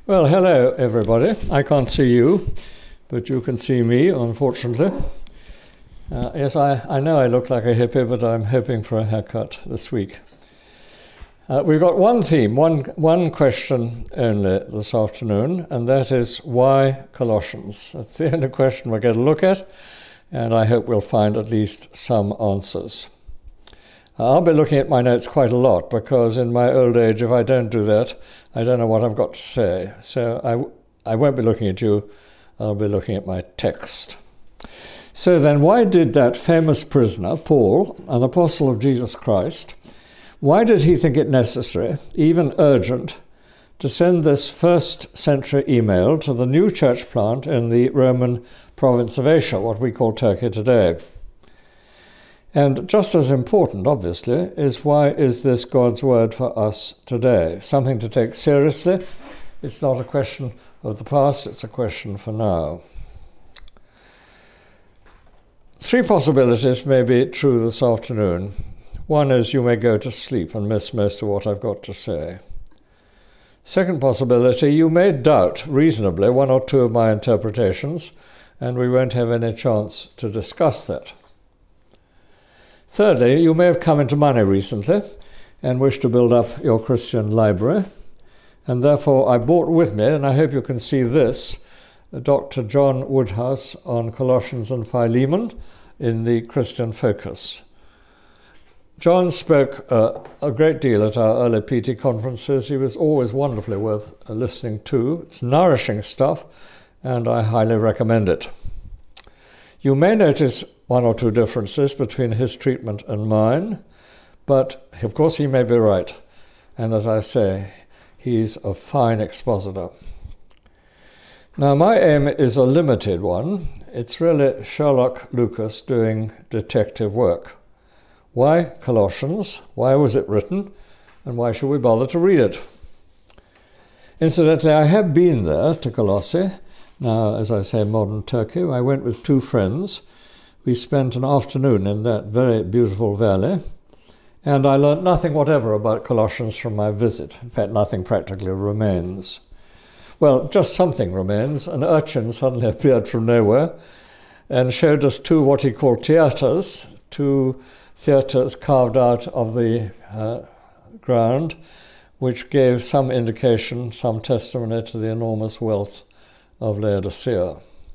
Well, hello everybody. I can't see you, but you can see me, unfortunately. Yes, I know I look like a hippie, but I'm hoping for a haircut this week. We've got one theme, one question only this afternoon, and that is why Colossians? That's the only question we're going to look at, and I hope we'll find at least some answers. I'll be looking at my notes quite a lot because in my old age, if I don't do that, I don't know what I've got to say. So I won't be looking at you, I'll be looking at my text. So then, why did that famous prisoner, Paul, an apostle of Jesus Christ, why did he think it necessary, even urgent, to send this first century email to the new church plant in the Roman province of Asia, what we call Turkey today? And just as important, obviously, is why is this God's word for us today? Something to take seriously. It's not a question of the past, it's a question for now. Three possibilities may be true this afternoon. One is you may go to sleep and miss most of what I've got to say. Second possibility, you may doubt reasonably one or two of my interpretations, and we won't have any chance to discuss that. Thirdly, you may have come into money recently and wish to build up your Christian library, and therefore I brought with me, and I hope you can see this, Dr. John Woodhouse on Colossians and Philemon in the Christian Focus. John spoke a great deal at our early PT conferences. He was always wonderfully worth listening to. It's nourishing stuff, and I highly recommend it. You may notice one or two differences between his treatment and mine, but of course he may be right. And as I say, he's a fine expositor. Now my aim is a limited one. It's really Sherlock Lucas doing detective work. Why Colossians? Why was it written? And why should we bother to read it? Incidentally, I have been there to Colossae. Now, as I say, modern Turkey. I went with two friends. We spent an afternoon in that very beautiful valley, and I learnt nothing whatever about Colossians from my visit. In fact, nothing practically remains. Well, just something remains. An urchin suddenly appeared from nowhere and showed us two what he called theatres, two theatres carved out of the ground, which gave some indication, some testimony to the enormous wealth of Laodicea.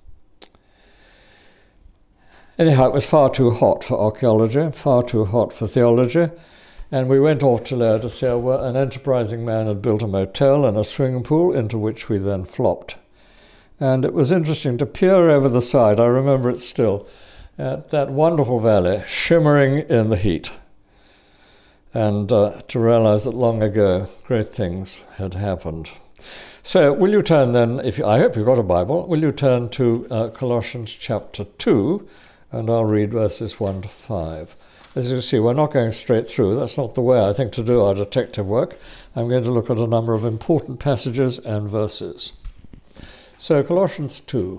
Anyhow, it was far too hot for archaeology, far too hot for theology, and we went off to Laodicea where an enterprising man had built a motel and a swimming pool into which we then flopped. And it was interesting to peer over the side, I remember it still, at that wonderful valley shimmering in the heat, and to realize that long ago great things had happened. So will you turn then, I hope you've got a Bible, will you turn to Colossians chapter 2, and I'll read verses 1 to 5. As you see, we're not going straight through. That's not the way I think to do our detective work. I'm going to look at a number of important passages and verses. So Colossians 2.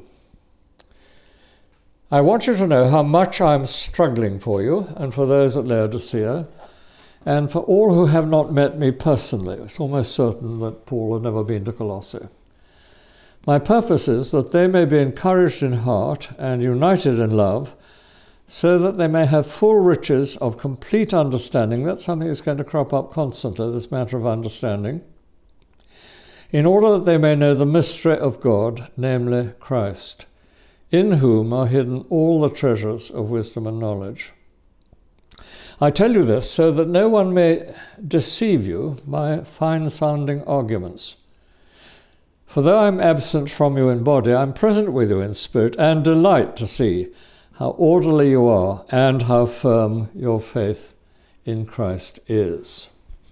I want you to know how much I'm struggling for you and for those at Laodicea, and for all who have not met me personally. It's almost certain that Paul had never been to Colossae. My purpose is that they may be encouraged in heart and united in love, so that they may have full riches of complete understanding. That's something that's going to crop up constantly, this matter of understanding. In order that they may know the mystery of God, namely Christ, in whom are hidden all the treasures of wisdom and knowledge. I tell you this so that no one may deceive you by fine-sounding arguments. For though I am absent from you in body, I am present with you in spirit, and delight to see how orderly you are and how firm your faith in Christ is.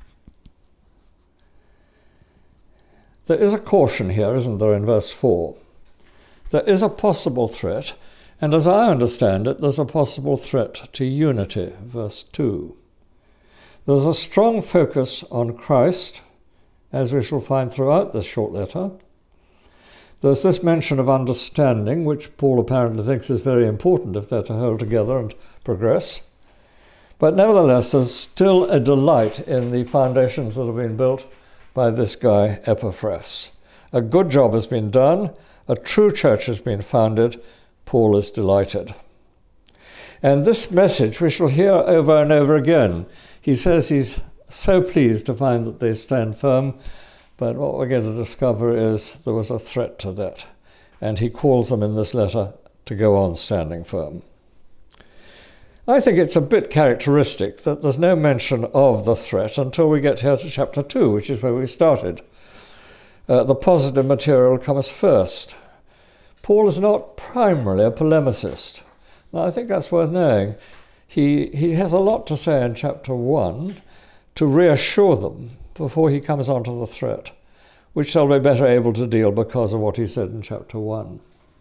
There is a caution here, isn't there, in verse 4? There is a possible threat, and as I understand it, there's a possible threat to unity, verse 2. There's a strong focus on Christ, as we shall find throughout this short letter. There's this mention of understanding, which Paul apparently thinks is very important if they're to hold together and progress. But nevertheless, there's still a delight in the foundations that have been built by this guy, Epaphras. A good job has been done. A true church has been founded. Paul is delighted. And this message we shall hear over and over again. He says he's so pleased to find that they stand firm, but what we're going to discover is there was a threat to that. And he calls them in this letter to go on standing firm. I think it's a bit characteristic that there's no mention of the threat until we get here to chapter 2, which is where we started. The positive material comes first. Paul is not primarily a polemicist. Now, I think that's worth knowing. He has a lot to say in chapter 1 to reassure them before he comes on to the threat, which they'll be better able to deal because of what he said in chapter 1.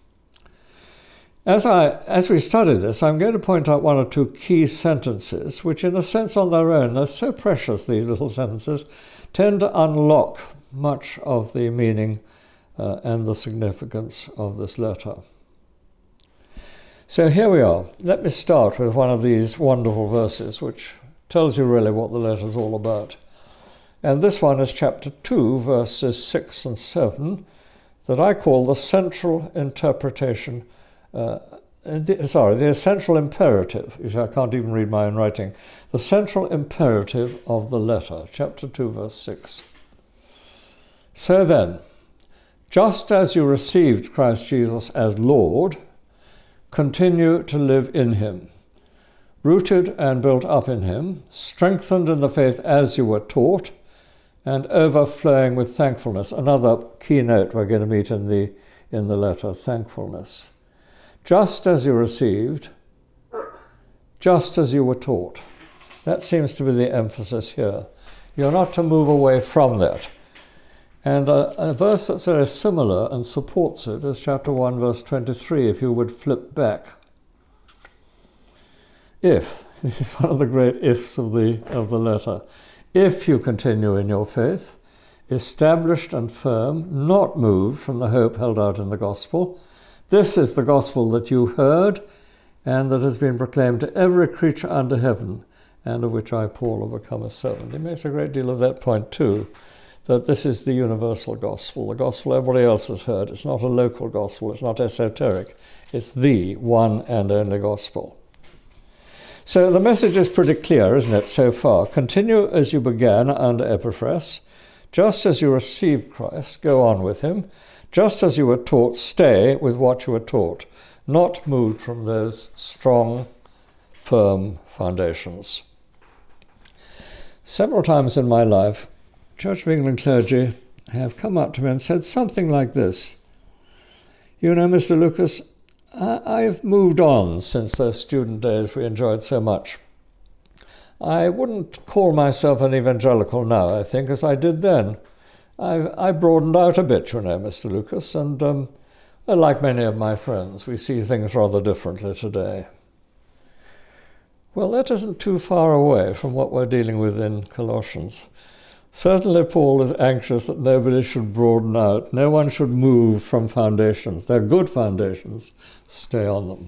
As we study this, I'm going to point out one or two key sentences, which in a sense on their own, they're so precious, these little sentences, tend to unlock much of the meaning and the significance of this letter. So here we are. Let me start with one of these wonderful verses, which tells you really what the letter is all about. And this one is chapter 2, verses 6 and 7, that I call the central interpretation, the essential imperative. You see, I can't even read my own writing. The central imperative of the letter, chapter 2, verse 6. So then, just as you received Christ Jesus as Lord, continue to live in him, rooted and built up in him, strengthened in the faith as you were taught, and overflowing with thankfulness. Another key note we're going to meet in the letter, thankfulness. Just as you received, just as you were taught. That seems to be the emphasis here. You're not to move away from that. And a verse that's very similar and supports it is chapter 1, verse 23, if you would flip back. If, this is one of the great ifs of the letter. If you continue in your faith, established and firm, not moved from the hope held out in the gospel. This is the gospel that you heard and that has been proclaimed to every creature under heaven, and of which I, Paul, have become a servant. He makes a great deal of that point too, that this is the universal gospel, the gospel everybody else has heard. It's not a local gospel, it's not esoteric. It's the one and only gospel. So the message is pretty clear, isn't it, so far? Continue as you began under Epaphras. Just as you received Christ, go on with him. Just as you were taught, stay with what you were taught, not moved from those strong, firm foundations. Several times in my life, Church of England clergy have come up to me and said something like this. You know, Mr. Lucas, I've moved on since those student days we enjoyed so much. I wouldn't call myself an evangelical now, I think, as I did then. I broadened out a bit, you know, Mr. Lucas, and like many of my friends, we see things rather differently today. Well, that isn't too far away from what we're dealing with in Colossians. Certainly Paul is anxious that nobody should broaden out. No one should move from foundations. They're good foundations. Stay on them.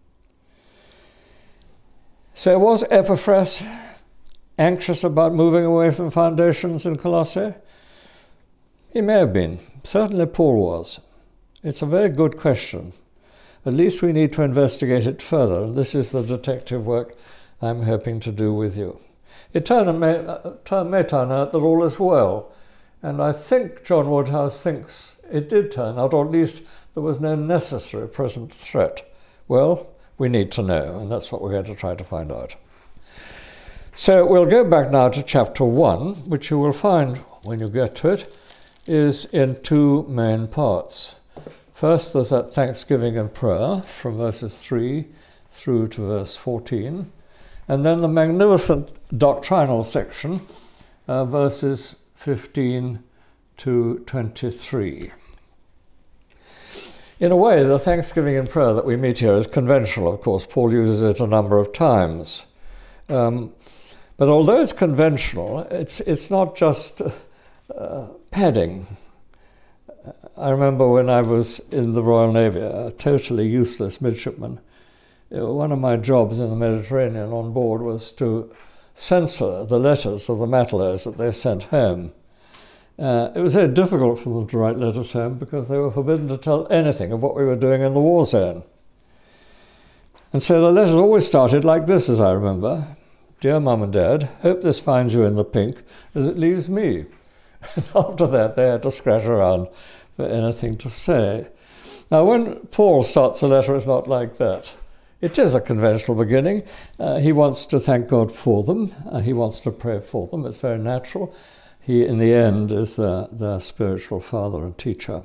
So was Epaphras anxious about moving away from foundations in Colossae? He may have been. Certainly Paul was. It's a very good question. At least we need to investigate it further, and this is the detective work I'm hoping to do with you. It may turn out that all is well, and I think John Woodhouse thinks it did turn out, or at least there was no necessary present threat. Well, we need to know, and that's what we're going to try to find out. So we'll go back now to chapter 1, which you will find, when you get to it, is in two main parts. First, there's that thanksgiving and prayer from verses 3 through to verse 14, and then the magnificent doctrinal section, verses 15 to 23. In a way, the thanksgiving and prayer that we meet here is conventional, of course. Paul uses it a number of times. But although it's conventional, it's not just padding. I remember when I was in the Royal Navy, a totally useless midshipman, one of my jobs in the Mediterranean on board was to censor the letters of the matelots that they sent home. It was very difficult for them to write letters home because they were forbidden to tell anything of what we were doing in the war zone. And so the letters always started like this, as I remember. Dear Mum and Dad, hope this finds you in the pink as it leaves me. And after that, they had to scratch around for anything to say. Now, when Paul starts a letter, it's not like that. It is a conventional beginning. He wants to thank God for them. He wants to pray for them. It's very natural. He, in the end, is their spiritual father and teacher.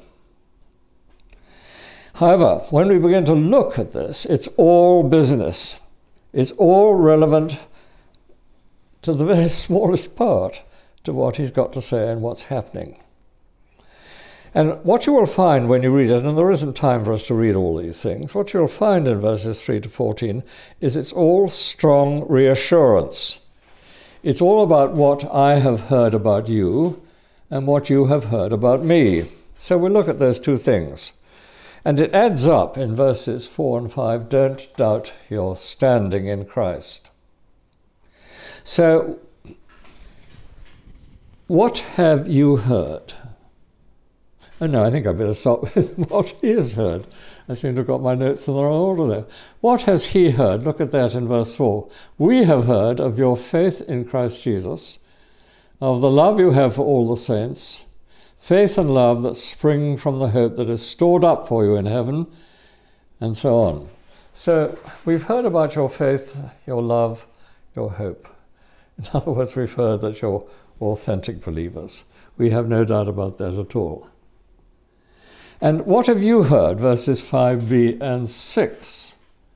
However, when we begin to look at this, it's all business. It's all relevant to the very smallest part to what he's got to say and what's happening. And what you will find when you read it, and there isn't time for us to read all these things, what you'll find in verses 3 to 14 is it's all strong reassurance. It's all about what I have heard about you and what you have heard about me. So we'll look at those two things. And it adds up in verses 4 and 5, don't doubt your standing in Christ. So, what have you heard? Oh no, I think I better start with what he has heard. I seem to have got my notes in the wrong order there. What has he heard? Look at that in verse 4. We have heard of your faith in Christ Jesus, of the love you have for all the saints, faith and love that spring from the hope that is stored up for you in heaven, and so on. So we've heard about your faith, your love, your hope. In other words, we've heard that you're authentic believers. We have no doubt about that at all. And what have you heard? Verses 5b and 6.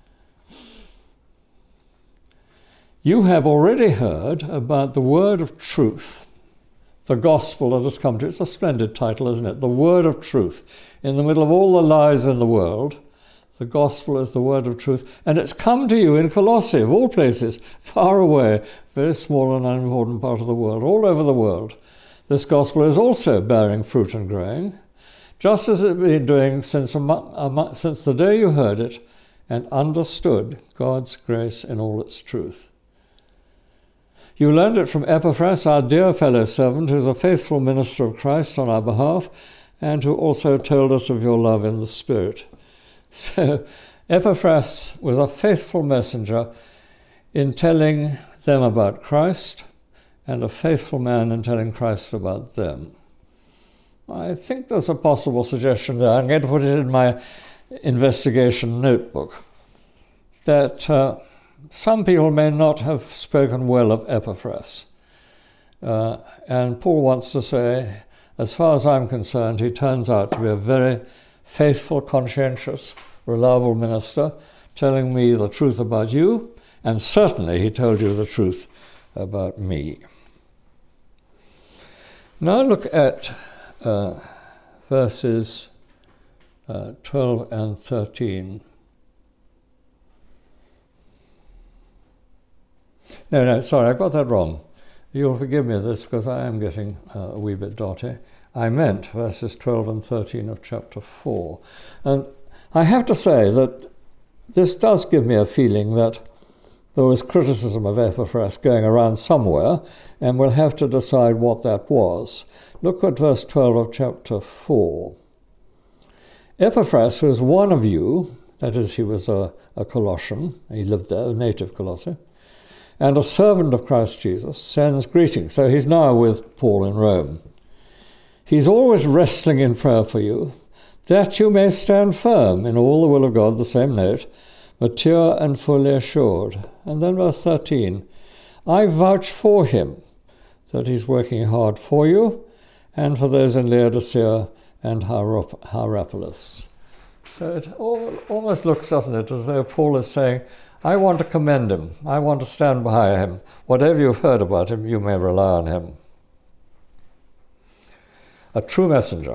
You have already heard about the word of truth, the gospel that has come to you. It's a splendid title, isn't it? The word of truth. In the middle of all the lies in the world, the gospel is the word of truth. And it's come to you in Colossae, of all places, far away, very small and unimportant part of the world, all over the world. This gospel is also bearing fruit and growing, just as it has been doing since the day you heard it and understood God's grace in all its truth. You learned it from Epaphras, our dear fellow servant, who is a faithful minister of Christ on our behalf, and who also told us of your love in the Spirit. So Epaphras was a faithful messenger in telling them about Christ, and a faithful man in telling Christ about them. I think there's a possible suggestion there. I'm going to put it in my investigation notebook, that some people may not have spoken well of Epaphras. And Paul wants to say, as far as I'm concerned, he turns out to be a very faithful, conscientious, reliable minister, telling me the truth about you, and certainly he told you the truth about me. Now look at verses 12 and 13. No, sorry, I got that wrong. You'll forgive me this because I am getting a wee bit dotty. I meant verses 12 and 13 of chapter 4. And I have to say that this does give me a feeling that there was criticism of Epaphras going around somewhere, and we'll have to decide what that was. Look at verse 12 of chapter 4. Epaphras was one of you, that is, he was a Colossian, he lived there, a native Colossae, and a servant of Christ Jesus, sends greetings. So he's now with Paul in Rome. He's always wrestling in prayer for you, that you may stand firm in all the will of God, the same note, mature and fully assured. And then verse 13, I vouch for him that he's working hard for you and for those in Laodicea and Hierapolis. So it almost looks, doesn't it, as though Paul is saying, I want to commend him. I want to stand by him. Whatever you've heard about him, you may rely on him. A true messenger.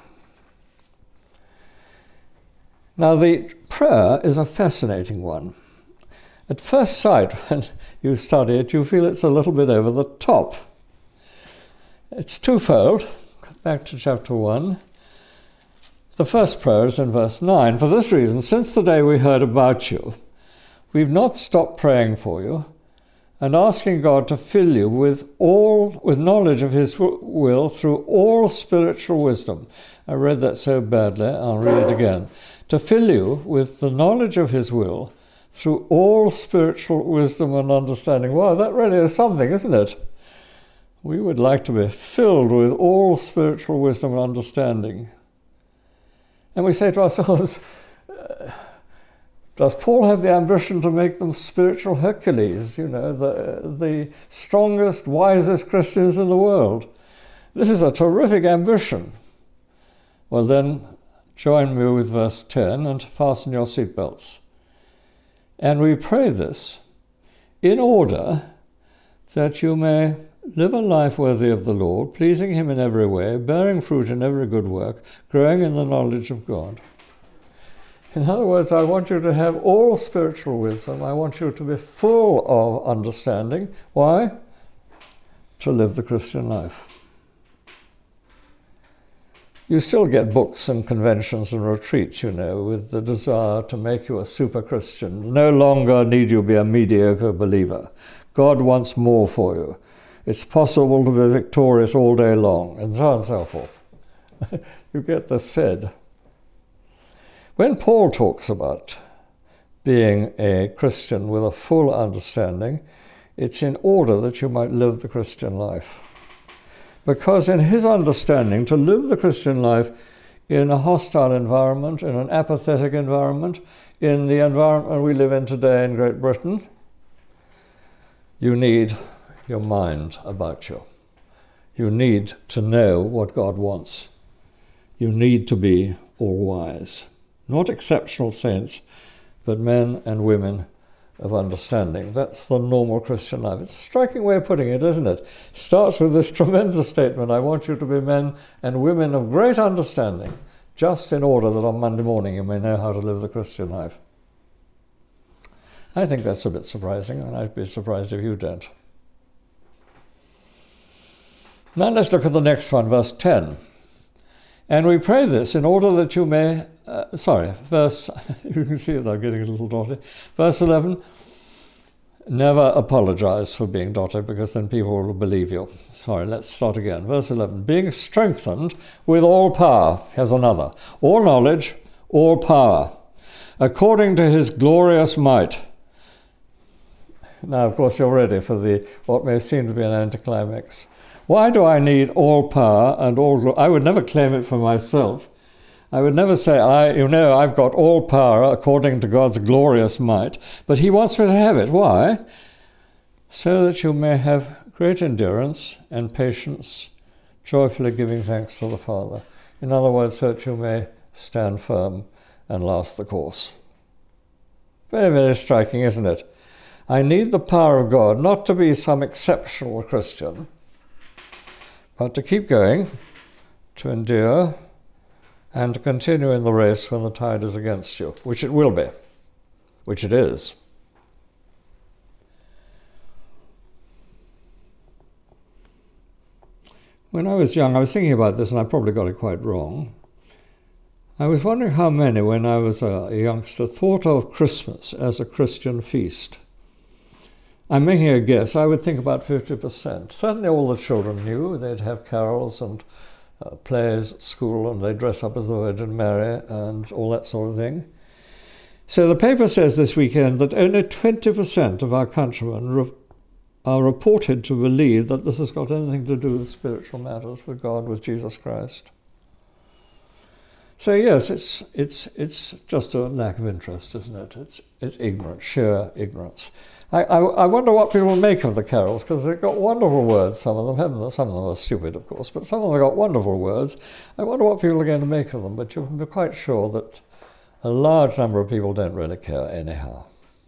Now, the prayer is a fascinating one. At first sight, when you study it, you feel it's a little bit over the top. It's twofold. Back to chapter 1. The first prayer is in verse 9. For this reason, since the day we heard about you, we've not stopped praying for you and asking God to fill you with knowledge of his will through all spiritual wisdom. I read that so badly, I'll read it again. To fill you with the knowledge of his will through all spiritual wisdom and understanding. Wow, that really is something, isn't it? We would like to be filled with all spiritual wisdom and understanding. And we say to ourselves, does Paul have the ambition to make them spiritual Hercules, the strongest, wisest Christians in the world? This is a terrific ambition. Well then, join me with verse 10 and fasten your seatbelts. And we pray this in order that you may live a life worthy of the Lord, pleasing him in every way, bearing fruit in every good work, growing in the knowledge of God. In other words, I want you to have all spiritual wisdom. I want you to be full of understanding. Why? To live the Christian life. You still get books and conventions and retreats, with the desire to make you a super Christian. No longer need you be a mediocre believer. God wants more for you. It's possible to be victorious all day long, and so on and so forth. You get this said. When Paul talks about being a Christian with a full understanding, it's in order that you might live the Christian life. Because in his understanding, to live the Christian life in a hostile environment, in an apathetic environment, in the environment we live in today in Great Britain, you need your mind about you. You need to know what God wants. You need to be all-wise. Not exceptional saints, but men and women of understanding. That's the normal Christian life. It's a striking way of putting it, isn't it? Starts with this tremendous statement, I want you to be men and women of great understanding, just in order that on Monday morning you may know how to live the Christian life. I think that's a bit surprising, and I'd be surprised if you don't. Now let's look at the next one, verse 10. And we pray this in order that you may, you can see that I'm getting a little dotty. Verse 11, never apologize for being dotty, because then people will believe you. Let's start again. Verse 11, being strengthened with all power. Here's another. All knowledge, all power, according to his glorious might. Now, of course, you're ready for what may seem to be an anticlimax. Why do I need all power and all glory? I would never claim it for myself. I would never say, I've got all power according to God's glorious might, but he wants me to have it. Why? So that you may have great endurance and patience, joyfully giving thanks to the Father. In other words, so that you may stand firm and last the course. Very, very striking, isn't it? I need the power of God, not to be some exceptional Christian, but to keep going, to endure, and to continue in the race when the tide is against you, which it will be, which it is. When I was young, I was thinking about this, and I probably got it quite wrong. I was wondering how many, when I was a youngster, thought of Christmas as a Christian feast. I'm making a guess. I would think about 50%. Certainly all the children knew. They'd have carols and plays at school, and they'd dress up as the Virgin Mary and all that sort of thing. So the paper says this weekend that only 20% of our countrymen are reported to believe that this has got anything to do with spiritual matters, with God, with Jesus Christ. So yes, it's just a lack of interest, isn't it? It's ignorance, sheer ignorance. I wonder what people make of the carols, because they've got wonderful words, some of them haven't they? Some of them are stupid, of course, but some of them have got wonderful words. I wonder what people are going to make of them, but you can be quite sure that a large number of people don't really care anyhow.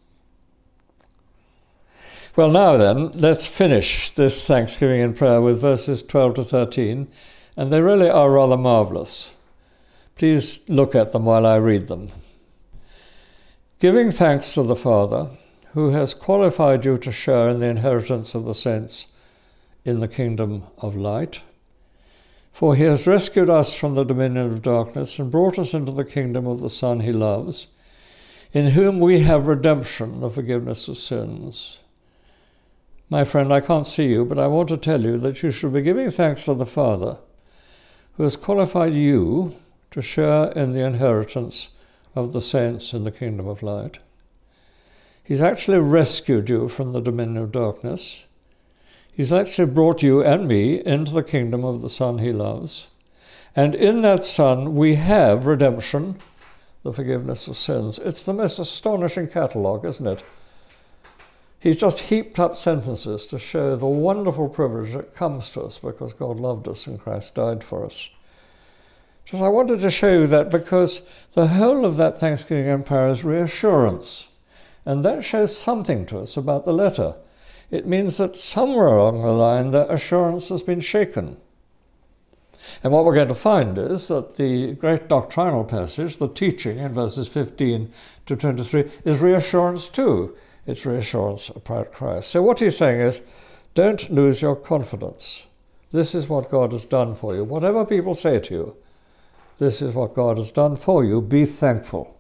Well, now then, let's finish this Thanksgiving in prayer with verses 12 to 13, and they really are rather marvellous. Please look at them while I read them. Giving thanks to the Father, who has qualified you to share in the inheritance of the saints in the kingdom of light. For he has rescued us from the dominion of darkness and brought us into the kingdom of the Son he loves, in whom we have redemption, the forgiveness of sins. My friend, I can't see you, but I want to tell you that you should be giving thanks to the Father who has qualified you to share in the inheritance of the saints in the kingdom of light. He's actually rescued you from the dominion of darkness. He's actually brought you and me into the kingdom of the Son he loves. And in that Son we have redemption, the forgiveness of sins. It's the most astonishing catalogue, isn't it? He's just heaped up sentences to show the wonderful privilege that comes to us because God loved us and Christ died for us. Just I wanted to show you that because the whole of that Thanksgiving Empire is reassurance. And that shows something to us about the letter. It means that somewhere along the line that assurance has been shaken. And what we're going to find is that the great doctrinal passage, the teaching in verses 15 to 23, is reassurance too. It's reassurance about Christ. So what he's saying is, don't lose your confidence. This is what God has done for you. Whatever people say to you, this is what God has done for you. Be thankful.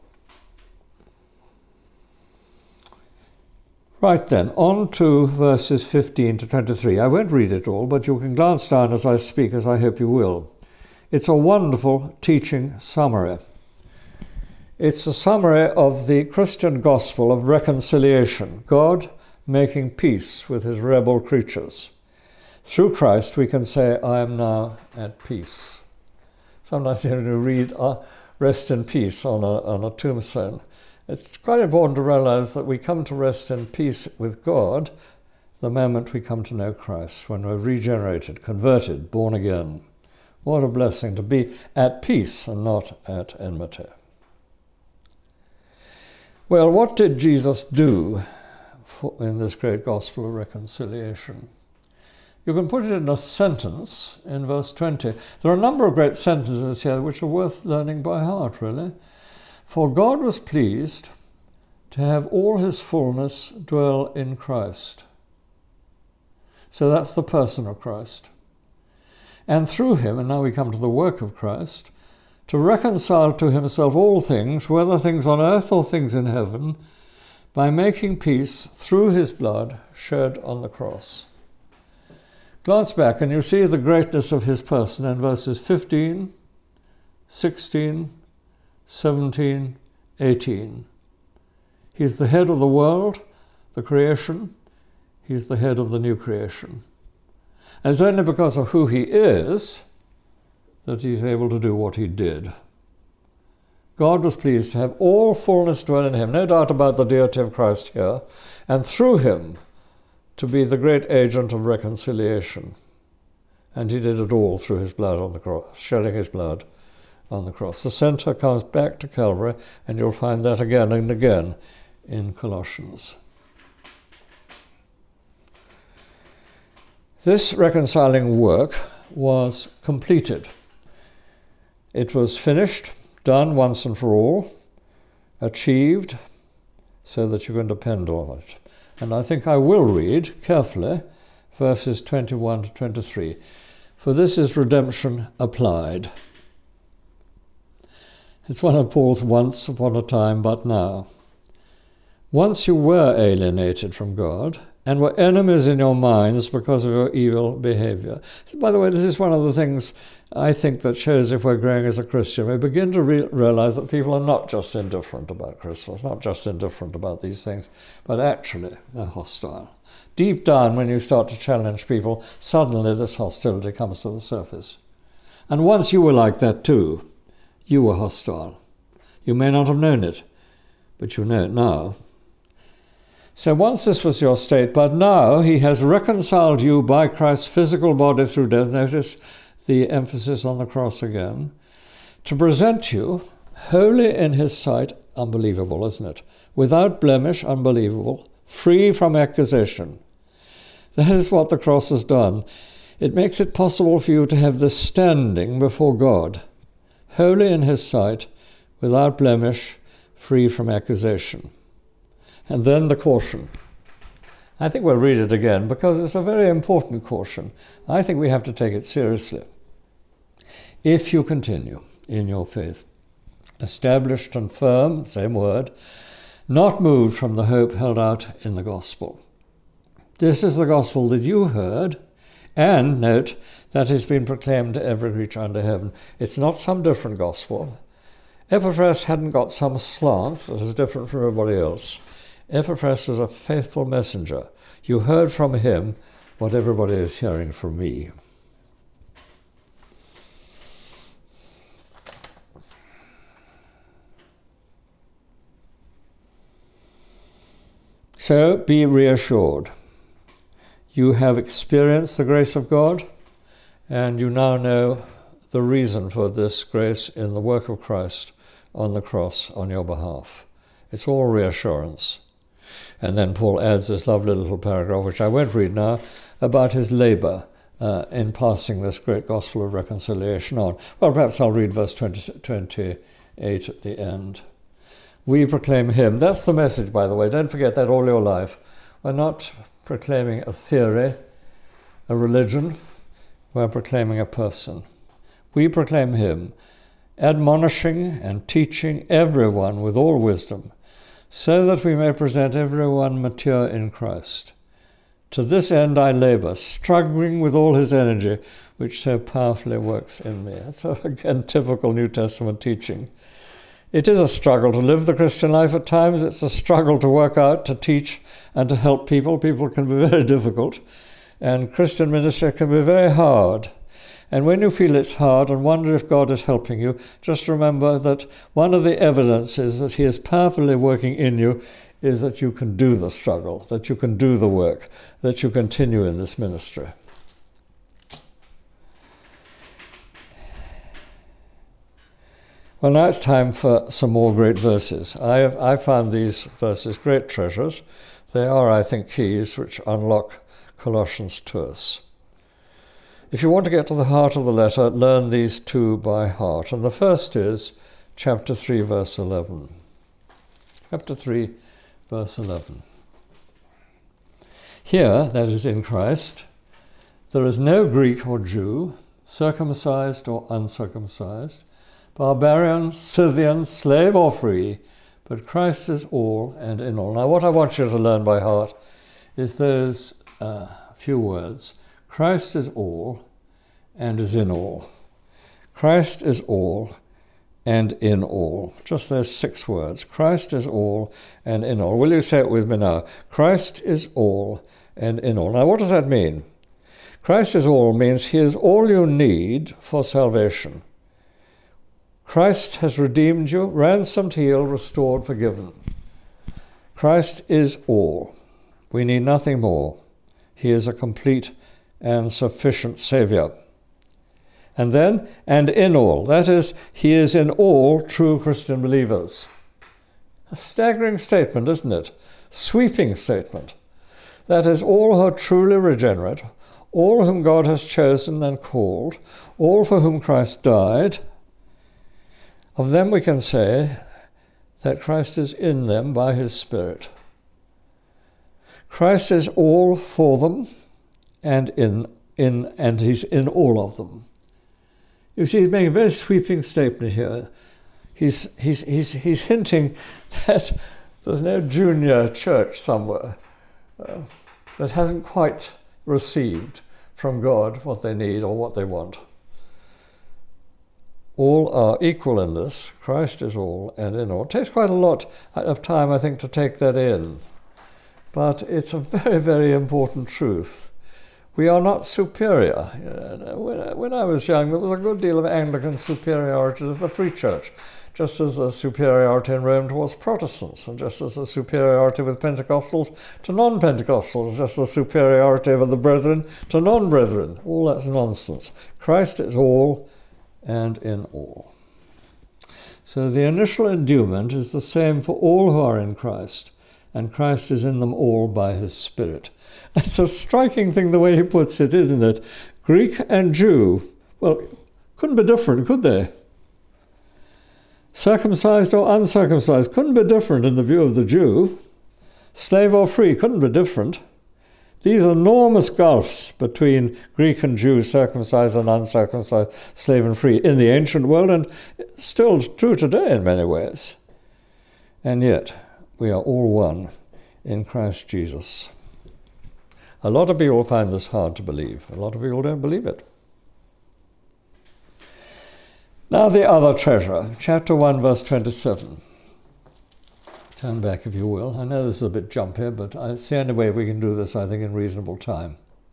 Right then, on to verses 15 to 23. I won't read it all, but you can glance down as I speak, as I hope you will. It's a wonderful teaching summary. It's a summary of the Christian gospel of reconciliation, God making peace with his rebel creatures. Through Christ we can say, I am now at peace. Sometimes you read rest in peace on a tombstone. It's quite important to realize that we come to rest in peace with God the moment we come to know Christ, when we're regenerated, converted, born again. What a blessing to be at peace and not at enmity. Well, what did Jesus do in this great gospel of reconciliation? You can put it in a sentence in verse 20. There are a number of great sentences here which are worth learning by heart, really. For God was pleased to have all his fullness dwell in Christ. So that's the person of Christ. And through him, and now we come to the work of Christ, to reconcile to himself all things, whether things on earth or things in heaven, by making peace through his blood shed on the cross. Glance back and you see the greatness of his person in verses 15, 16, 17, 18. He's the head of the world, the creation. He's the head of the new creation. And it's only because of who he is that he's able to do what he did. God was pleased to have all fullness dwell in him, no doubt about the deity of Christ here, and through him to be the great agent of reconciliation. And he did it all through his blood on the cross, shedding his blood on the cross. The center comes back to Calvary, and you'll find that again and again in Colossians. This reconciling work was completed. It was finished, done once and for all, achieved, so that you can depend on it. And I think I will read carefully verses 21 to 23. For this is redemption applied. It's one of Paul's once upon a time, but now. Once you were alienated from God and were enemies in your minds because of your evil behavior. So, by the way, this is one of the things I think that shows if we're growing as a Christian. We begin to realize that people are not just indifferent about Christmas, not just indifferent about these things, but actually they're hostile. Deep down, when you start to challenge people, suddenly this hostility comes to the surface. And once you were like that too. You were hostile. You may not have known it, but you know it now. So once this was your state, but now he has reconciled you by Christ's physical body through death. Notice the emphasis on the cross again. To present you holy in his sight, unbelievable, isn't it? Without blemish, unbelievable, free from accusation. That is what the cross has done. It makes it possible for you to have this standing before God, holy in his sight, without blemish, free from accusation. And then the caution. I think we'll read it again because it's a very important caution. I think we have to take it seriously. If you continue in your faith, established and firm, same word, not moved from the hope held out in the gospel. This is the gospel that you heard, and note, that has been proclaimed to every creature under heaven. It's not some different gospel. Epaphras hadn't got some slant that is different from everybody else. Epaphras was a faithful messenger. You heard from him what everybody is hearing from me. So be reassured. You have experienced the grace of God, and you now know the reason for this grace in the work of Christ on the cross on your behalf. It's all reassurance. And then Paul adds this lovely little paragraph, which I won't read now, about his labour in passing this great gospel of reconciliation on. Well, perhaps I'll read verse 28 at the end. We proclaim him. That's the message, by the way. Don't forget that all your life. We're not proclaiming a theory, a religion. We're proclaiming a person. We proclaim him, admonishing and teaching everyone with all wisdom, so that we may present everyone mature in Christ. To this end I labour, struggling with all his energy, which so powerfully works in me. That's, again, typical New Testament teaching. It is a struggle to live the Christian life at times. It's a struggle to work out, to teach, and to help people. People can be very difficult, and Christian ministry can be very hard. And when you feel it's hard and wonder if God is helping you, just remember that one of the evidences that he is powerfully working in you is that you can do the struggle, that you can do the work, that you continue in this ministry. Well, now it's time for some more great verses. I found these verses great treasures. They are, I think, keys which unlock Colossians to us. If you want to get to the heart of the letter, learn these two by heart. And the first is chapter 3, verse 11. Chapter 3, verse 11. Here, that is in Christ, there is no Greek or Jew, circumcised or uncircumcised, barbarian, Scythian, slave or free, but Christ is all and in all. Now, what I want you to learn by heart is those few words. Christ is all and is in all. Christ is all and in all. Just those 6 words. Christ is all and in all. Will you say it with me now? Christ is all and in all. Now, what does that mean? Christ is all means he is all you need for salvation. Christ has redeemed you, ransomed, healed, restored, forgiven. Christ is all. We need nothing more. He is a complete and sufficient Saviour. And then, and in all. That is, he is in all true Christian believers. A staggering statement, isn't it? Sweeping statement. That is, all who are truly regenerate, all whom God has chosen and called, all for whom Christ died. Of them we can say that Christ is in them by his Spirit. Christ is all for them and and he's in all of them. You see, he's making a very sweeping statement here. He's hinting that there's no junior church somewhere that hasn't quite received from God what they need or what they want. All are equal in this. Christ is all and in all. It takes quite a lot of time, I think, to take that in. But it's a very, very important truth. We are not superior. When I was young, there was a good deal of Anglican superiority to the Free Church, just as a superiority in Rome towards Protestants, and just as a superiority with Pentecostals to non-Pentecostals, just a superiority of the brethren to non-brethren. All that's nonsense. Christ is all and in all. So the initial endowment is the same for all who are in Christ, and Christ is in them all by his Spirit. It's a striking thing the way he puts it, isn't it? Greek and Jew, well, couldn't be different, could they? Circumcised or uncircumcised couldn't be different in the view of the Jew. Slave or free couldn't be different. These enormous gulfs between Greek and Jew, circumcised and uncircumcised, slave and free, in the ancient world, and still true today in many ways. And yet, we are all one in Christ Jesus. A lot of people find this hard to believe. A lot of people don't believe it. Now the other treasure, chapter 1, verse 27. Turn back if you will. I know this is a bit jumpy, but it's the only way we can do this, I think, in reasonable time.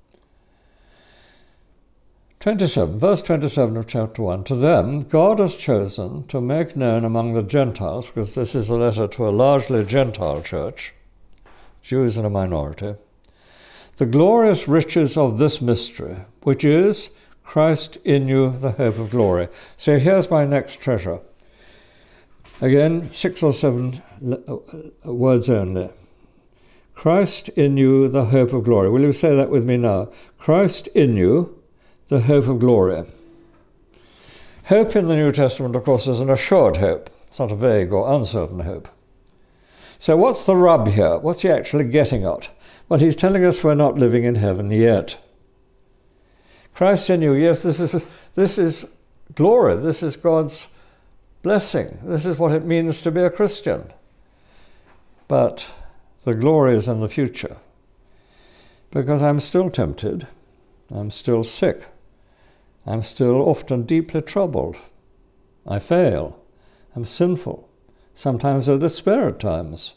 27, verse 27 of chapter 1. To them, God has chosen to make known among the Gentiles, because this is a letter to a largely Gentile church, Jews in a minority, the glorious riches of this mystery, which is Christ in you, the hope of glory. So here's my next treasure. Again, 6 or 7 words only. Christ in you, the hope of glory. Will you say that with me now? Christ in you, the hope of glory. Hope in the New Testament, of course, is an assured hope. It's not a vague or uncertain hope. So what's the rub here? What's he actually getting at? Well, he's telling us we're not living in heaven yet. Christ in you, yes, this is glory. This is God's blessing. This is what it means to be a Christian. But the glory is in the future. Because I'm still tempted. I'm still sick. I'm still often deeply troubled. I fail. I'm sinful. Sometimes I despair at times.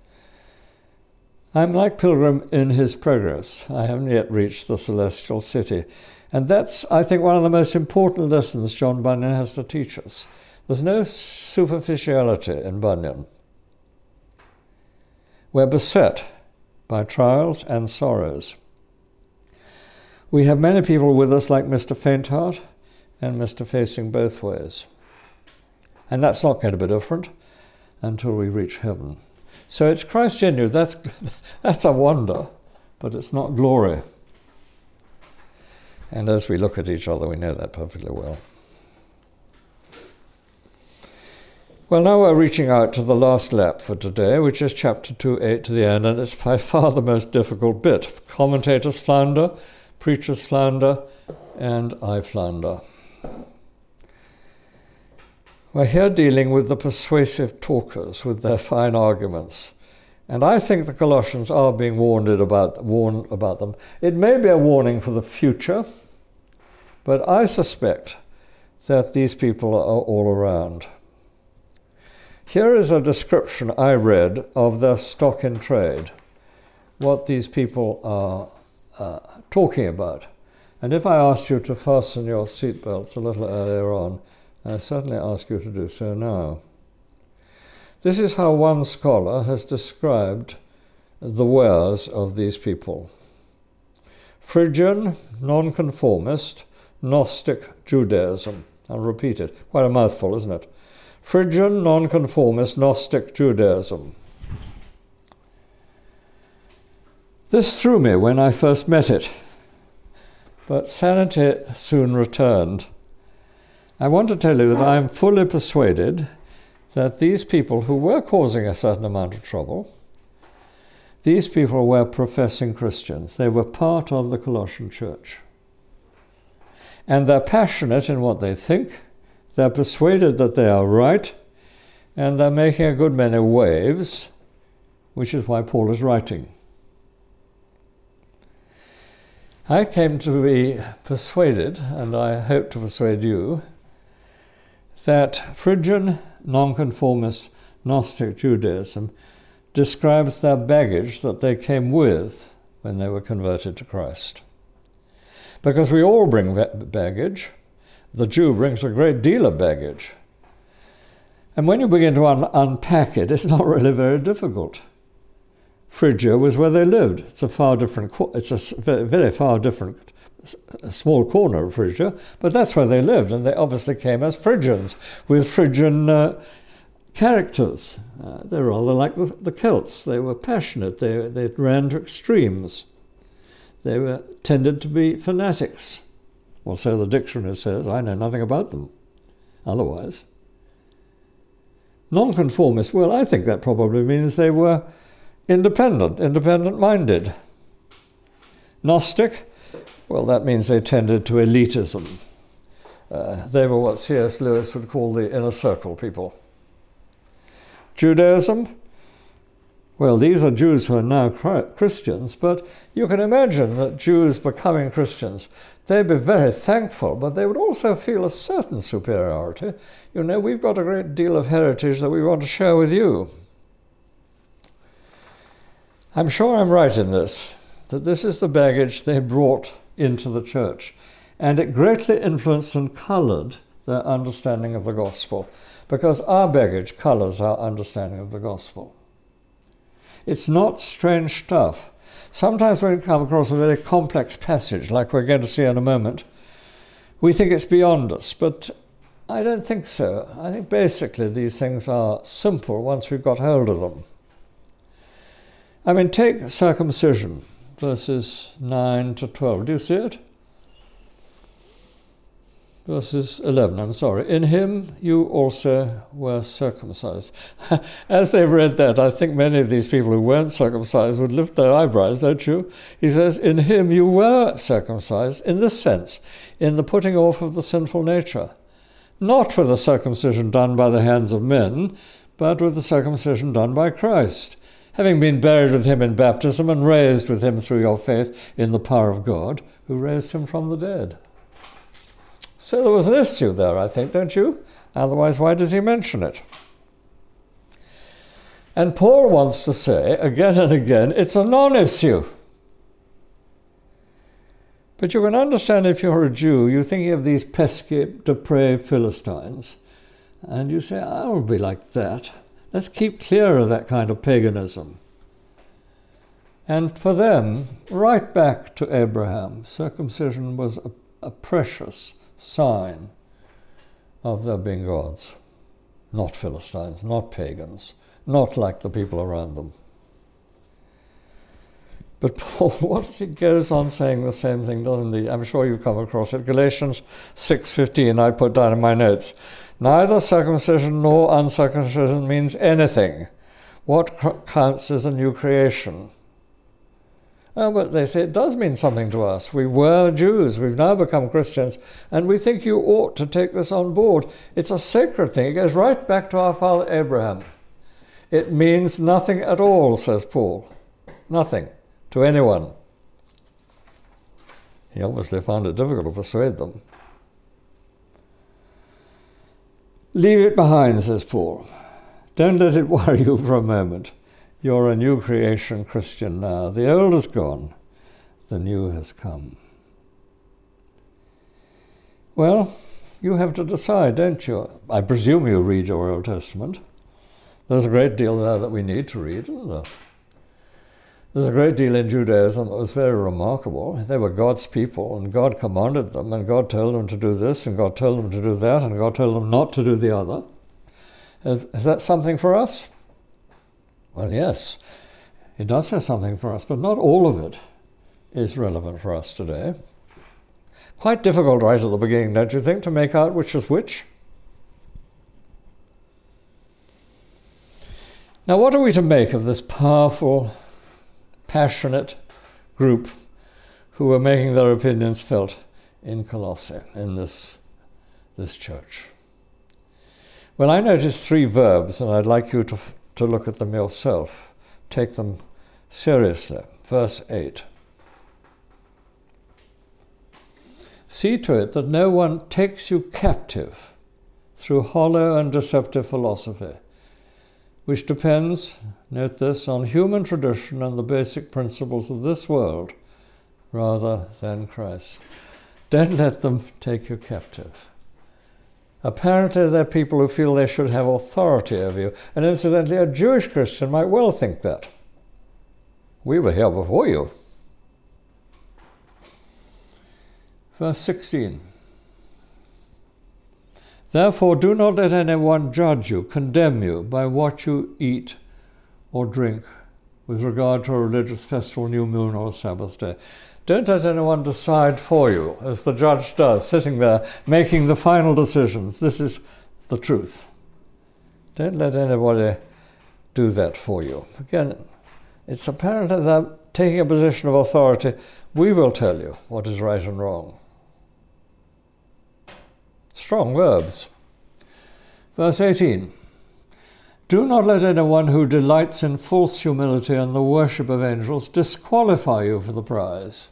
I'm like Pilgrim in his progress. I haven't yet reached the celestial city. And that's, I think, one of the most important lessons John Bunyan has to teach us. There's no superficiality in Bunyan. We're beset by trials and sorrows. We have many people with us like Mr. Faintheart and Mr. Facing Both Ways. And that's not going to be different until we reach heaven. So it's Christ in you. That's a wonder, but it's not glory. And as we look at each other, we know that perfectly well. Well, now we're reaching out to the last lap for today, which is chapter 2:8 to the end, and it's by far the most difficult bit. Commentators flounder, preachers flounder, and I flounder. We're here dealing with the persuasive talkers with their fine arguments. And I think the Colossians are being warned about them. It may be a warning for the future, but I suspect that these people are all around. Here is a description I read of their stock in trade, what these people are talking about. And if I asked you to fasten your seatbelts a little earlier on, I certainly ask you to do so now. This is how one scholar has described the wares of these people. Phrygian, nonconformist, Gnostic Judaism. I'll repeat it. Quite a mouthful, isn't it? Phrygian, nonconformist, Gnostic Judaism. This threw me when I first met it, but sanity soon returned. I want to tell you that I am fully persuaded that these people who were causing a certain amount of trouble, these people were professing Christians. They were part of the Colossian church. And they're passionate in what they think, they're persuaded that they are right, and they're making a good many waves, which is why Paul is writing. I came to be persuaded, and I hope to persuade you, that Phrygian, nonconformist, Gnostic Judaism describes their baggage that they came with when they were converted to Christ. Because we all bring baggage. The Jew brings a great deal of baggage. And when you begin to unpack it, it's not really very difficult. Phrygia was where they lived. It's a very far different, a small corner of Phrygia, but that's where they lived, and they obviously came as Phrygians, with Phrygian characters. They're rather like the Celts. They were passionate. They ran to extremes. They tended to be fanatics. Well, so the dictionary says. I know nothing about them otherwise. Nonconformist, well, I think that probably means they were independent-minded. Gnostic, well, that means they tended to elitism. They were what C.S. Lewis would call the inner circle people. Judaism, Well, these are Jews who are now Christians, but you can imagine that Jews becoming Christians, they'd be very thankful, but they would also feel a certain superiority. You know, we've got a great deal of heritage that we want to share with you. I'm sure I'm right in this, that this is the baggage they brought into the church, and it greatly influenced and coloured their understanding of the gospel, because our baggage colours our understanding of the gospel. It's not strange stuff. Sometimes when we come across a very complex passage, like we're going to see in a moment, we think it's beyond us, but I don't think so. I think basically these things are simple once we've got hold of them. I mean, take circumcision, verses 9 to 12. Do you see it? Verses 11, I'm sorry. In him you also were circumcised. As they've read that, I think many of these people who weren't circumcised would lift their eyebrows, don't you? He says, in him you were circumcised, in this sense, in the putting off of the sinful nature. Not with the circumcision done by the hands of men, but with the circumcision done by Christ, having been buried with him in baptism and raised with him through your faith in the power of God, who raised him from the dead. So there was an issue there, I think, don't you? Otherwise, why does he mention it? And Paul wants to say, again and again, it's a non-issue. But you can understand if you're a Jew, you're thinking of these pesky, depraved Philistines, and you say, I will be like that. Let's keep clear of that kind of paganism. And for them, right back to Abraham, circumcision was a precious sign of their being gods, not Philistines, not pagans, not like the people around them. But Paul, he goes on saying the same thing, doesn't he? I'm sure you've come across it. Galatians 6:15, I put down in my notes. Neither circumcision nor uncircumcision means anything. What counts is a new creation. Oh, but they say it does mean something to us. We were Jews, we've now become Christians, and we think you ought to take this on board. It's a sacred thing. It goes right back to our father Abraham. It means nothing at all, says Paul. Nothing to anyone. He obviously found it difficult to persuade them. Leave it behind, says Paul. Don't let it worry you for a moment. You're a new creation Christian now. The old is gone. The new has come. Well, you have to decide, don't you? I presume you read your Old Testament. There's a great deal there that we need to read, isn't there? There's a great deal in Judaism that was very remarkable. They were God's people, and God commanded them, and God told them to do this, and God told them to do that, and God told them not to do the other. Is that something for us? Well, yes, it does have something for us, but not all of it is relevant for us today. Quite difficult right at the beginning, don't you think, to make out which is which? Now, what are we to make of this powerful, passionate group who are making their opinions felt in Colossae, in this church? Well, I noticed 3 verbs, and I'd like you to look at them yourself. Take them seriously. Verse 8. See to it that no one takes you captive through hollow and deceptive philosophy, which depends, note this, on human tradition and the basic principles of this world rather than Christ. Don't let them take you captive. Apparently, they're people who feel they should have authority over you. And incidentally, a Jewish Christian might well think that. We were here before you. Verse 16. Therefore, do not let anyone judge you, condemn you by what you eat or drink with regard to a religious festival, new moon, or a Sabbath day. Don't let anyone decide for you, as the judge does, sitting there, making the final decisions. This is the truth. Don't let anybody do that for you. Again, it's apparently that taking a position of authority, we will tell you what is right and wrong. Strong verbs. Verse 18. Do not let anyone who delights in false humility and the worship of angels disqualify you for the prize.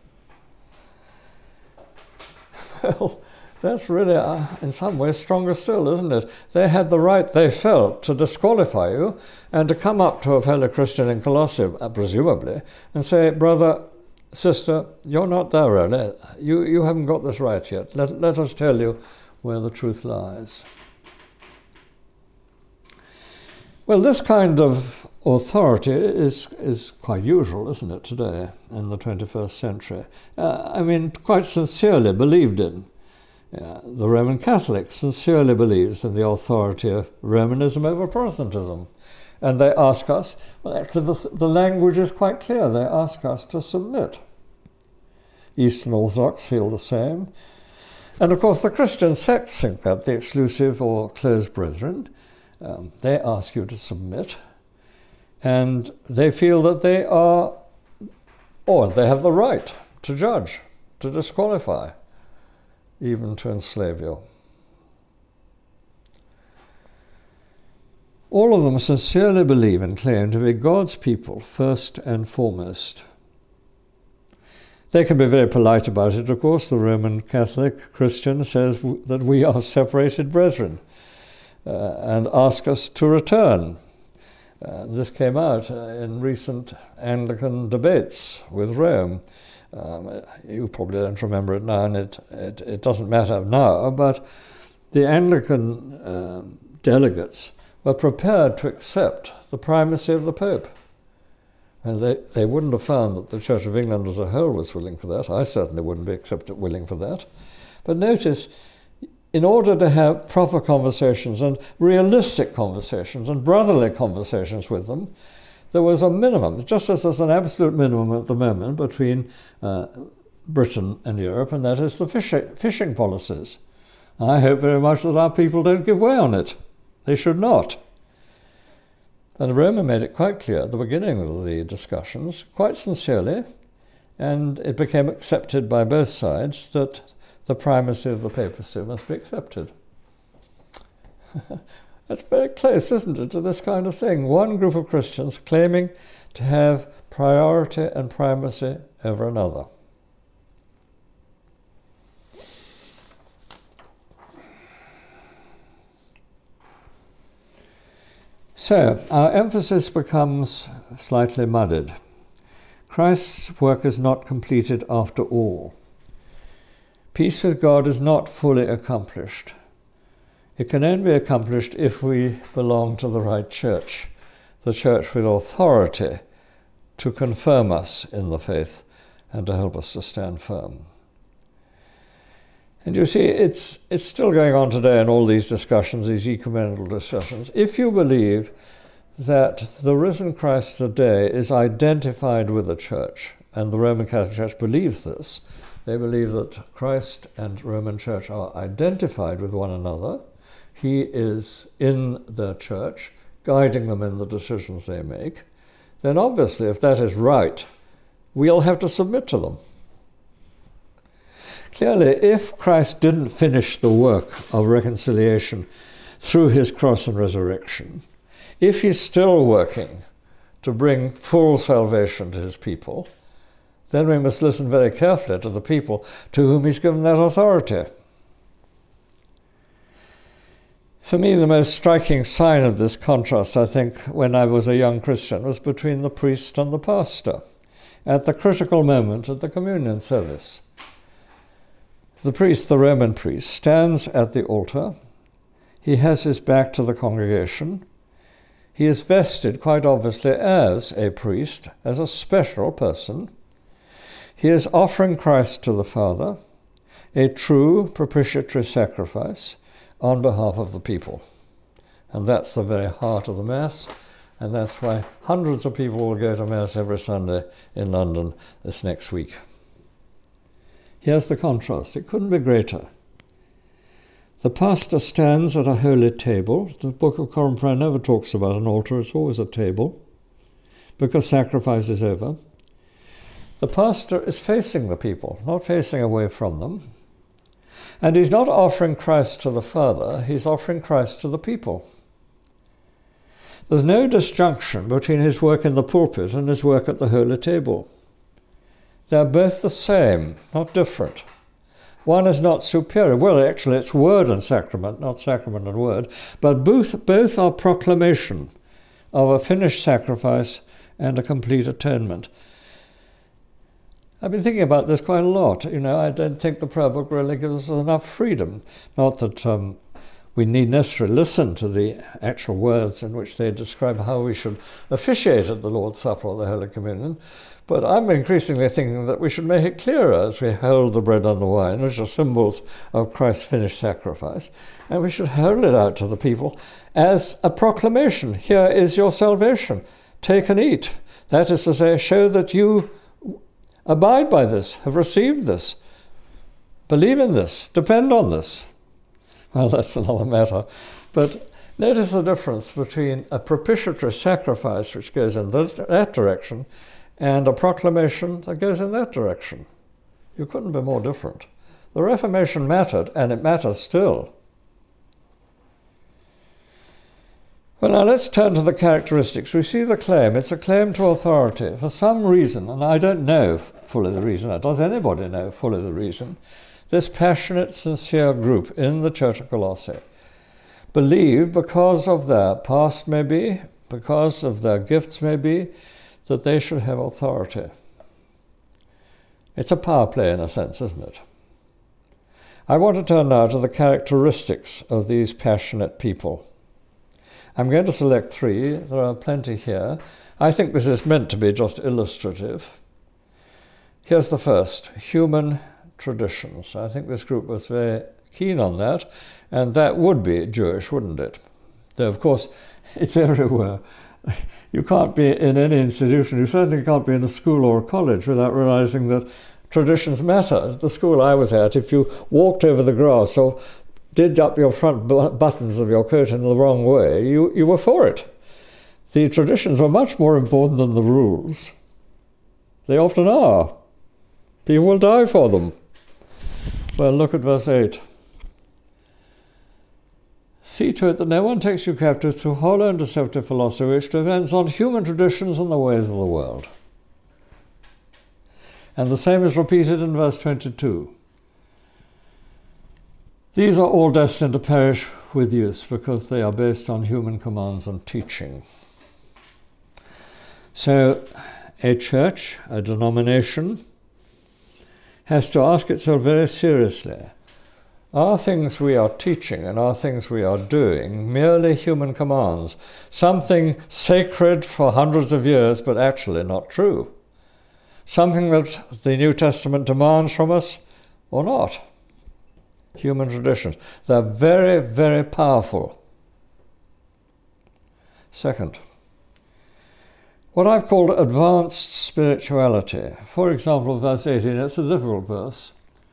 Well, that's really, in some ways, stronger still, isn't it? They had the right, they felt, to disqualify you and to come up to a fellow Christian in Colossae, presumably, and say, brother, sister, you're not there, really. You haven't got this right yet. Let us tell you where the truth lies. Well, this kind of authority is quite usual, isn't it, today in the 21st century? Quite sincerely believed in. The Roman Catholic sincerely believes in the authority of Romanism over Protestantism. And they ask us, well, actually the language is quite clear, they ask us to submit. Eastern Orthodox feel the same. And of course the Christian sects think that, the exclusive or closed brethren, they ask you to submit. And they feel that they are, or they have the right to judge, to disqualify, even to enslave you. All of them sincerely believe and claim to be God's people first and foremost. They can be very polite about it, of course. The Roman Catholic Christian says that we are separated brethren and ask us to return. This came out in recent Anglican debates with Rome. You probably don't remember it now, and it doesn't matter now, but the Anglican delegates were prepared to accept the primacy of the Pope. And they wouldn't have found that the Church of England as a whole was willing for that. I certainly wouldn't be willing for that. But notice, in order to have proper conversations and realistic conversations and brotherly conversations with them, there was a minimum, just as there's an absolute minimum at the moment between Britain and Europe, and that is the fishing policies. I hope very much that our people don't give way on it. They should not. And Roma made it quite clear at the beginning of the discussions, quite sincerely, and it became accepted by both sides that the primacy of the papacy must be accepted. That's very close, isn't it, to this kind of thing? One group of Christians claiming to have priority and primacy over another. So, our emphasis becomes slightly muddied. Christ's work is not completed after all. Peace with God is not fully accomplished. It can only be accomplished if we belong to the right church, the church with authority to confirm us in the faith and to help us to stand firm. And you see, it's still going on today in all these discussions, these ecumenical discussions. If you believe that the risen Christ today is identified with the church, and the Roman Catholic Church believes this, they believe that Christ and Roman Church are identified with one another. He is in their church, guiding them in the decisions they make. Then obviously, if that is right, we'll have to submit to them. Clearly, if Christ didn't finish the work of reconciliation through his cross and resurrection, if he's still working to bring full salvation to his people, then we must listen very carefully to the people to whom he's given that authority. For me, the most striking sign of this contrast, I think, when I was a young Christian, was between the priest and the pastor at the critical moment of the communion service. The priest, the Roman priest, stands at the altar. He has his back to the congregation. He is vested, quite obviously, as a priest, as a special person. He is offering Christ to the Father, a true propitiatory sacrifice on behalf of the people. And that's the very heart of the Mass, and that's why hundreds of people will go to Mass every Sunday in London this next week. Here's the contrast. It couldn't be greater. The pastor stands at a holy table. The Book of Common Prayer never talks about an altar. It's always a table, because sacrifice is over. The pastor is facing the people, not facing away from them. And he's not offering Christ to the Father. He's offering Christ to the people. There's no disjunction between his work in the pulpit and his work at the Holy Table. They're both the same, not different. One is not superior. Well, actually, it's word and sacrament, not sacrament and word. But both are proclamation of a finished sacrifice and a complete atonement. I've been thinking about this quite a lot. I don't think the prayer book really gives us enough freedom. Not that we need necessarily listen to the actual words in which they describe how we should officiate at the Lord's Supper or the Holy Communion, but I'm increasingly thinking that we should make it clearer as we hold the bread and the wine, which are symbols of Christ's finished sacrifice, and we should hold it out to the people as a proclamation. Here is your salvation. Take and eat. That is to say, show that you abide by this, have received this, believe in this, depend on this. Well, that's another matter. But notice the difference between a propitiatory sacrifice, which goes in that direction, and a proclamation that goes in that direction. You couldn't be more different. The Reformation mattered, and it matters still. Well, now let's turn to the characteristics. We see the claim. It's a claim to authority. For some reason, and I don't know fully the reason, does anybody know fully the reason, this passionate, sincere group in the Church of Colossae believed, because of their past maybe, because of their gifts maybe, that they should have authority. It's a power play in a sense, isn't it? I want to turn now to the characteristics of these passionate people. I'm going to select 3. There are plenty here. I think this is meant to be just illustrative. Here's the first: human traditions. I think this group was very keen on that, and that would be Jewish, wouldn't it? Though, of course, it's everywhere. You can't be in any institution, you certainly can't be in a school or a college without realizing that traditions matter. At the school I was at, if you walked over the grass or did up your front buttons of your coat in the wrong way, you were for it. The traditions were much more important than the rules. They often are. People will die for them. Well, look at verse 8. See to it that no one takes you captive through hollow and deceptive philosophy, which depends on human traditions and the ways of the world. And the same is repeated in verse 22. These are all destined to perish with use because they are based on human commands and teaching. So a church, a denomination, has to ask itself very seriously, are things we are teaching and are things we are doing merely human commands, something sacred for hundreds of years but actually not true, something that the New Testament demands from us or not? Human traditions. They're very, very powerful. Second, what I've called advanced spirituality. For example, verse 18, it's a difficult verse.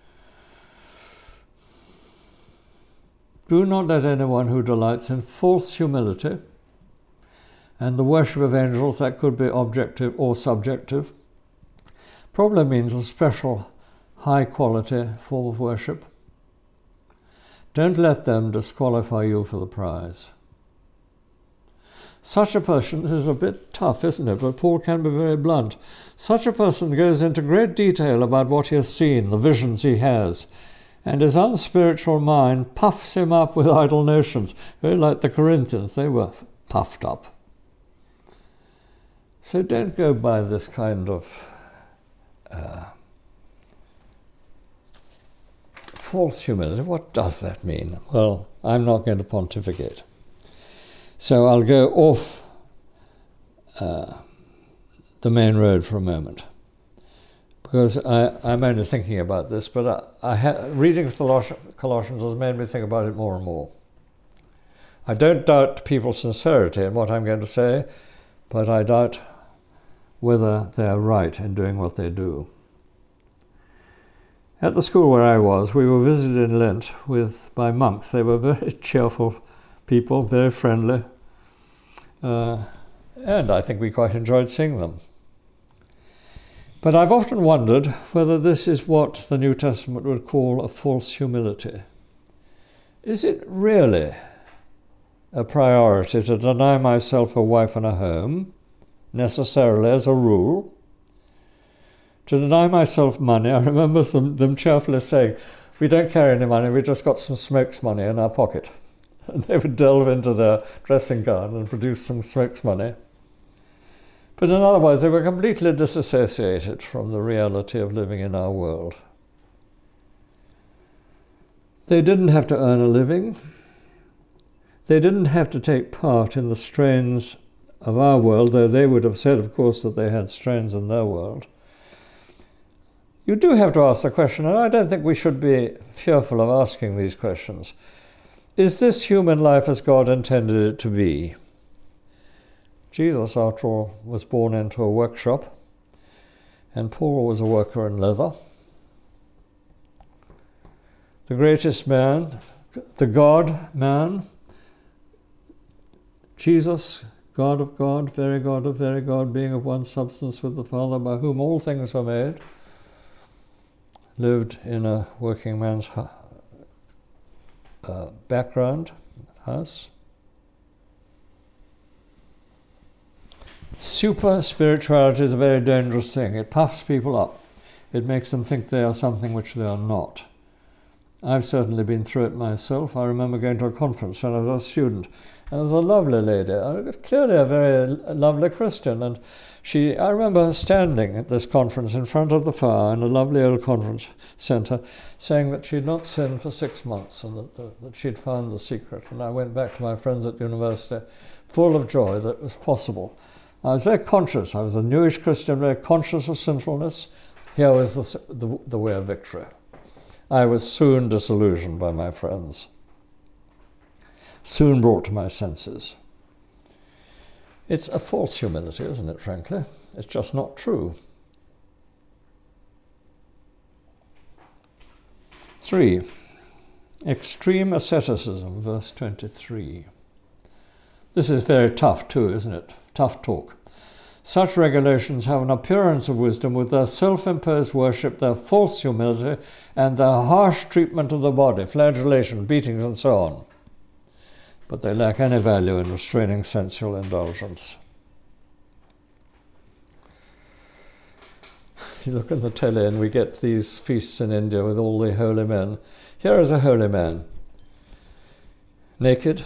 Do not let anyone who delights in false humility and the worship of angels, that could be objective or subjective, probably means a special high-quality form of worship. Don't let them disqualify you for the prize. Such a person, this is a bit tough, isn't it? But Paul can be very blunt. Such a person goes into great detail about what he has seen, the visions he has, and his unspiritual mind puffs him up with idle notions, very like the Corinthians. They were puffed up. So don't go by this kind of false humility. What does that mean? Well, I'm not going to pontificate. So I'll go off the main road for a moment, because I'm only thinking about this, but reading Colossians has made me think about it more and more. I don't doubt people's sincerity in what I'm going to say, but I doubt whether they're right in doing what they do. At the school where I was, we were visited in Lent by monks. They were very cheerful people, very friendly, and I think we quite enjoyed seeing them. But I've often wondered whether this is what the New Testament would call a false humility. Is it really a priority to deny myself a wife and a home, necessarily as a rule. To deny myself money, I remember them cheerfully saying, we don't carry any money, we just got some smokes money in our pocket. And they would delve into their dressing gown and produce some smokes money. But in other words, they were completely disassociated from the reality of living in our world. They didn't have to earn a living. They didn't have to take part in the strains of our world, though they would have said, of course, that they had strains in their world. You do have to ask the question, and I don't think we should be fearful of asking these questions. Is this human life as God intended it to be? Jesus, after all, was born into a workshop, and Paul was a worker in leather. The greatest man, the God-man, Jesus, God of God, very God of very God, being of one substance with the Father, by whom all things were made, lived in a working man's background, house. Super spirituality is a very dangerous thing. It puffs people up. It makes them think they are something which they are not. I've certainly been through it myself. I remember going to a conference when I was a student, and there was a lovely lady, clearly a very lovely Christian, and I remember her standing at this conference in front of the fire in a lovely old conference centre, saying that she'd not sinned for 6 months and that she'd found the secret. And I went back to my friends at university full of joy that it was possible. I was very conscious. I was a newish Christian, very conscious of sinfulness. Here was the way of victory. I was soon disillusioned by my friends, soon brought to my senses. It's a false humility, isn't it, frankly? It's just not true. 3. Extreme asceticism, verse 23. This is very tough too, isn't it? Tough talk. Such regulations have an appearance of wisdom with their self-imposed worship, their false humility, and their harsh treatment of the body, flagellation, beatings, and so on. But they lack any value in restraining sensual indulgence. You look on the telly and we get these feasts in India with all the holy men. Here is a holy man, naked,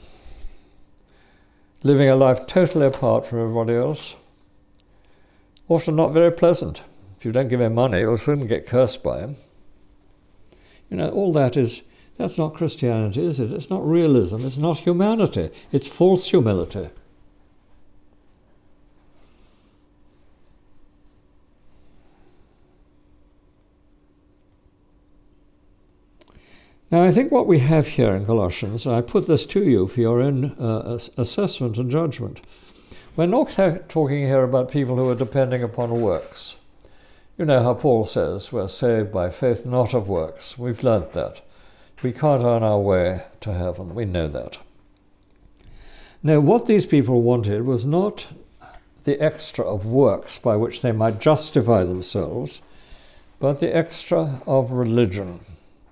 living a life totally apart from everybody else, often not very pleasant. If you don't give him money, you'll soon get cursed by him. You know, all that's not Christianity, is it? It's not realism, it's not humanity, it's false humility. Now, I think what we have here in Colossians, I put this to you for your own assessment and judgment. We're not talking here about people who are depending upon works. You know how Paul says, we're saved by faith, not of works. We've learnt that. We can't earn our way to heaven. We know that. Now, what these people wanted was not the extra of works by which they might justify themselves, but the extra of religion.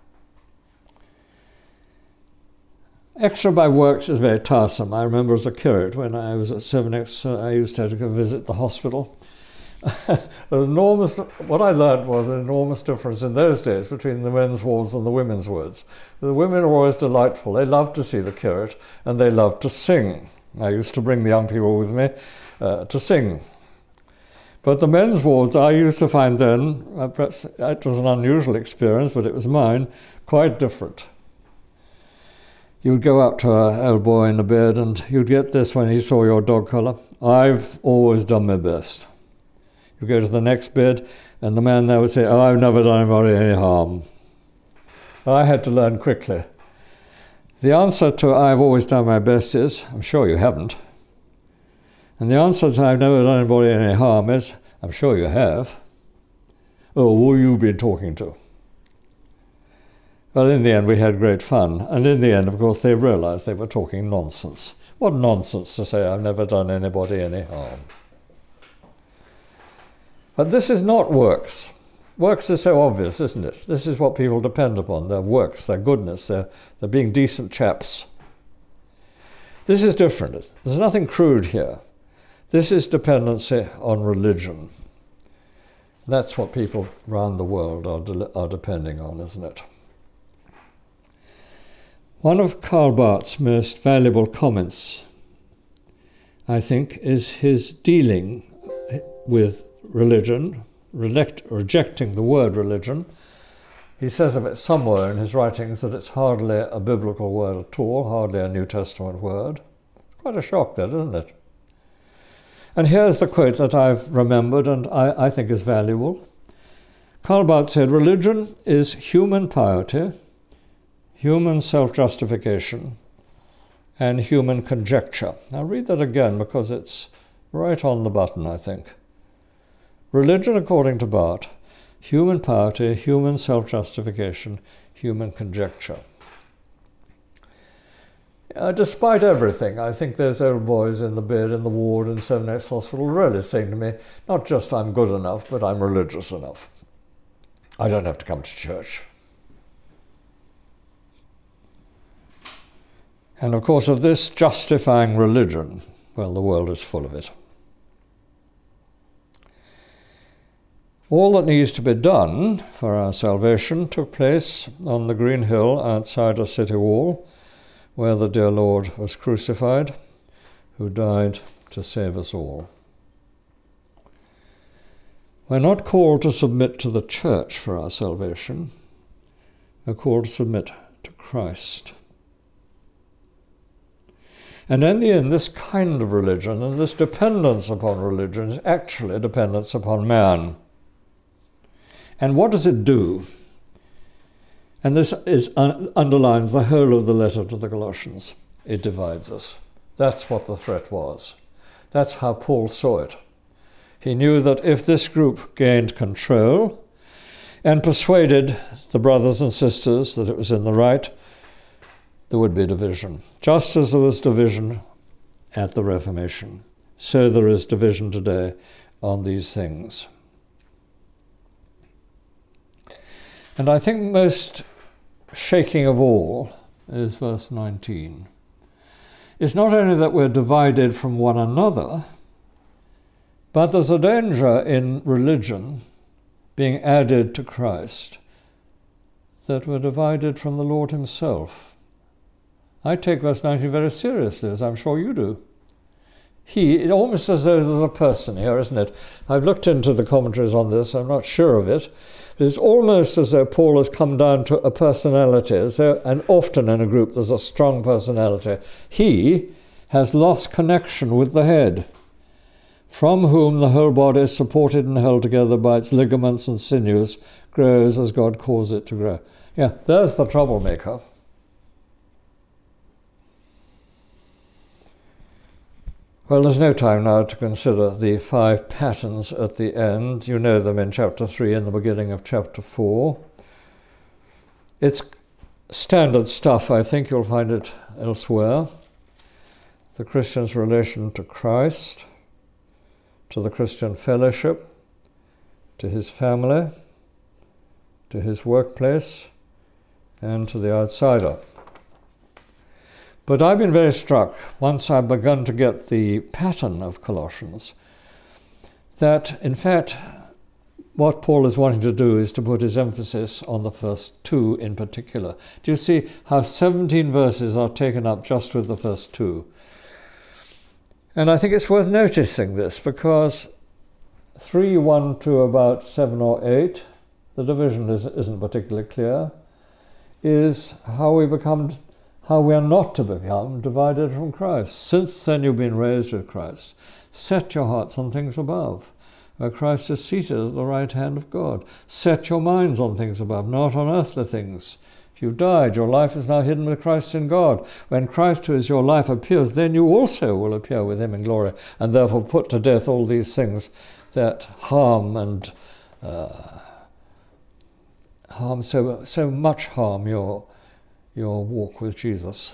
Extra by works is very tiresome. I remember as a curate when I was at 7X, I used to have to go visit the hospital. What I learned was an enormous difference in those days between the men's wards and the women's wards. The women were always delightful. They loved to see the curate and they loved to sing. I used to bring the young people with me to sing. But the men's wards, I used to find then, perhaps it was an unusual experience, but it was mine, quite different. You'd go up to an old boy in the bed and you'd get this when he saw your dog collar. I've always done my best. You go to the next bed and the man there would say, oh, I've never done anybody any harm. I had to learn quickly. The answer to I've always done my best is, I'm sure you haven't. And the answer to I've never done anybody any harm is, I'm sure you have. Oh, who have you been talking to? Well, in the end, we had great fun. And in the end, of course, they realized they were talking nonsense. What nonsense to say, I've never done anybody any harm. But this is not works. Works is so obvious, isn't it? This is what people depend upon, their works, their goodness, their being decent chaps. This is different. There's nothing crude here. This is dependency on religion. That's what people around the world are depending on, isn't it? One of Karl Barth's most valuable comments, I think, is his dealing with religion, rejecting the word religion. He says of it somewhere in his writings that it's hardly a biblical word at all, hardly a New Testament word. Quite a shock, that, isn't it? And here's the quote that I've remembered and I think is valuable. Karl Barth said, "Religion is human piety, human self-justification, and human conjecture." I'll read that again because it's right on the button, I think. Religion, according to Barth, human piety, human self-justification, human conjecture. Despite everything, I think those old boys in the bed in the ward in Seven Oaks Hospital really saying to me, not just I'm good enough, but I'm religious enough. I don't have to come to church. And of course, of this justifying religion, well, the world is full of it. All that needs to be done for our salvation took place on the green hill outside a city wall, where the dear Lord was crucified, who died to save us all. We're not called to submit to the church for our salvation. We're called to submit to Christ. And in the end, this kind of religion and this dependence upon religion is actually dependence upon man. And what does it do? And this underlines the whole of the letter to the Colossians. It divides us. That's what the threat was. That's how Paul saw it. He knew that if this group gained control and persuaded the brothers and sisters that it was in the right, there would be division. Just as there was division at the Reformation, so there is division today on these things. And I think most shaking of all is verse 19. It's not only that we're divided from one another, but there's a danger in religion being added to Christ that we're divided from the Lord himself. I take verse 19 very seriously, as I'm sure you do. It's almost as though there's a person here, isn't it? I've looked into the commentaries on this, I'm not sure of it. But it's almost as though Paul has come down to a personality, and often in a group there's a strong personality. He has lost connection with the head, from whom the whole body is supported and held together by its ligaments and sinews, grows as God calls it to grow. Yeah, there's the troublemaker. Well, there's no time now to consider the 5 patterns at the end. You know them in chapter 3 and the beginning of chapter 4. It's standard stuff. I think you'll find it elsewhere. The Christian's relation to Christ, to the Christian fellowship, to his family, to his workplace, and to the outsider. But I've been very struck, once I've begun to get the pattern of Colossians, that in fact what Paul is wanting to do is to put his emphasis on the first 2 in particular. Do you see how 17 verses are taken up just with the first 2? And I think it's worth noticing this because 3:1 to about 7 or 8, the division isn't particularly clear, is how we are not to become divided from Christ. Since then you've been raised with Christ. Set your hearts on things above, where Christ is seated at the right hand of God. Set your minds on things above, not on earthly things. If you've died, your life is now hidden with Christ in God. When Christ, who is your life, appears, then you also will appear with him in glory, and therefore put to death all these things that harm and so much harm your walk with Jesus.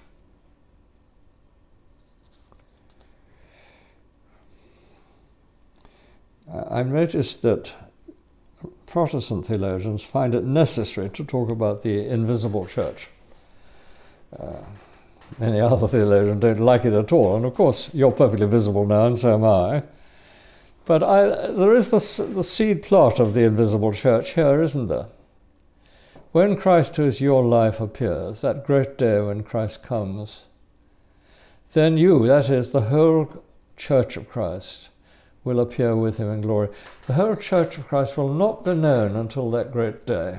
I've noticed that Protestant theologians find it necessary to talk about the invisible church. Many other theologians don't like it at all. And of course, you're perfectly visible now, and so am I. But there is the seed plot of the invisible church here, isn't there? When Christ, who is your life, appears, that great day when Christ comes, then you, that is, the whole church of Christ, will appear with him in glory. The whole church of Christ will not be known until that great day.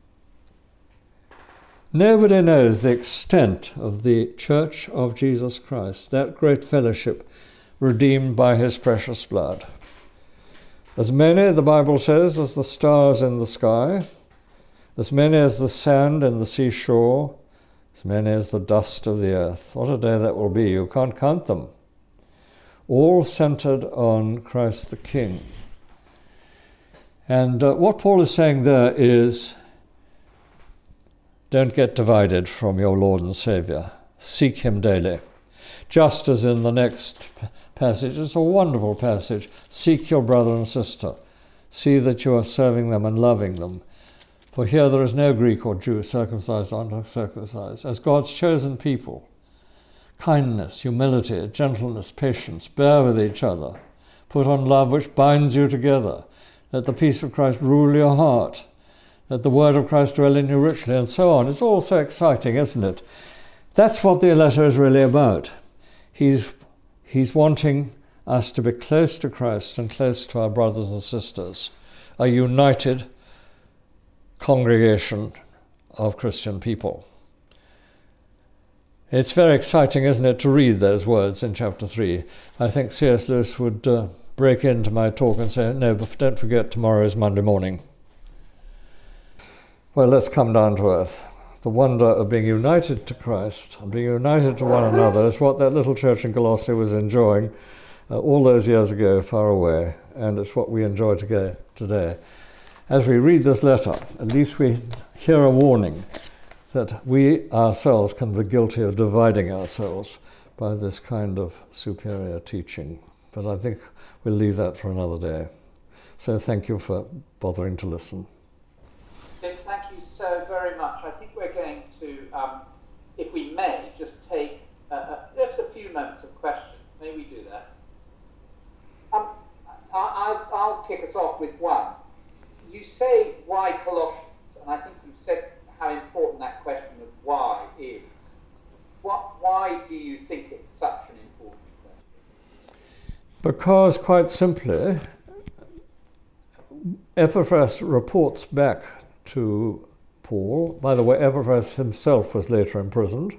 Nobody knows the extent of the church of Jesus Christ, that great fellowship redeemed by his precious blood. As many, the Bible says, as the stars in the sky, as many as the sand in the seashore, as many as the dust of the earth. What a day that will be. You can't count them. All centered on Christ the King. And what Paul is saying there is, don't get divided from your Lord and Saviour. Seek him daily. Just as in the next passage, it's a wonderful passage. Seek your brother and sister. See that you are serving them and loving them. For here there is no Greek or Jew, circumcised or uncircumcised, as God's chosen people. Kindness, humility, gentleness, patience, bear with each other. Put on love which binds you together. Let the peace of Christ rule your heart. Let the word of Christ dwell in you richly, and so on. It's all so exciting, isn't it? That's what the letter is really about. He's wanting us to be close to Christ and close to our brothers and sisters, a united congregation of Christian people. It's very exciting, isn't it, to read those words in chapter 3. I think C.S. Lewis would break into my talk and say, no, but don't forget tomorrow is Monday morning. Well, let's come down to earth. The wonder of being united to Christ and being united to one another is what that little church in Colossae was enjoying all those years ago, far away, and it's what we enjoy today. As we read this letter, at least we hear a warning that we ourselves can be guilty of dividing ourselves by this kind of superior teaching. But I think we'll leave that for another day. So thank you for bothering to listen. Thank you so very much. I think we're going to, if we may, just take just a few moments of questions. May we do that? I'll kick us off with one. You say, why Colossians? And I think you've said how important that question of why is. Why do you think it's such an important question? Because, quite simply, Epaphras reports back to Paul. By the way, Epaphras himself was later imprisoned,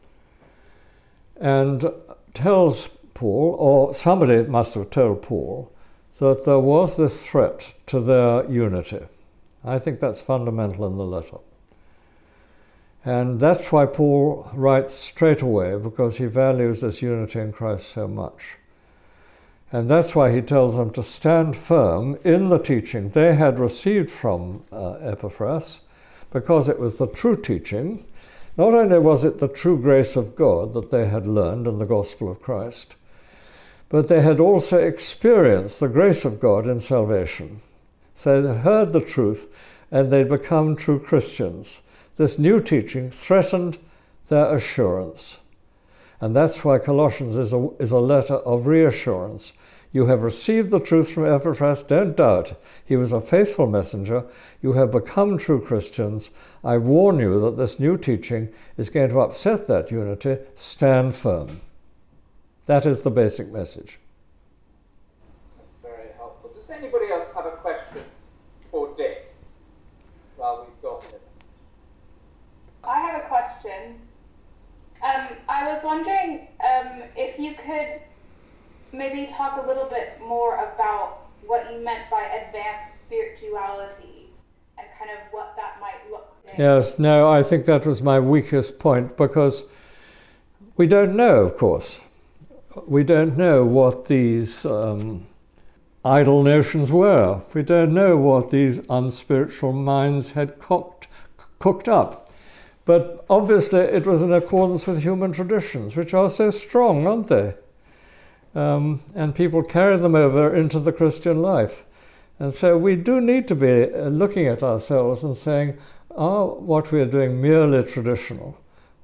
and tells Paul, or somebody must have told Paul, that there was this threat to their unity. I think that's fundamental in the letter. And that's why Paul writes straight away, because he values this unity in Christ so much. And that's why he tells them to stand firm in the teaching they had received from Epaphras, because it was the true teaching. Not only was it the true grace of God that they had learned in the gospel of Christ, but they had also experienced the grace of God in salvation. So they heard the truth and they'd become true Christians. This new teaching threatened their assurance. And that's why Colossians is a letter of reassurance. You have received the truth from Epaphras, don't doubt. He was a faithful messenger. You have become true Christians. I warn you that this new teaching is going to upset that unity. Stand firm. That is the basic message. That's very helpful. Does anybody else have a question for Dick while we've got him? I have a question. I was wondering if you could maybe talk a little bit more about what you meant by advanced spirituality and kind of what that might look like. Yes, no, I think that was my weakest point, because we don't know, of course. We don't know what these idle notions were. We don't know what these unspiritual minds had cooked up. But obviously it was in accordance with human traditions, which are so strong, aren't they? And people carry them over into the Christian life. And so we do need to be looking at ourselves and saying, are what we are doing merely traditional?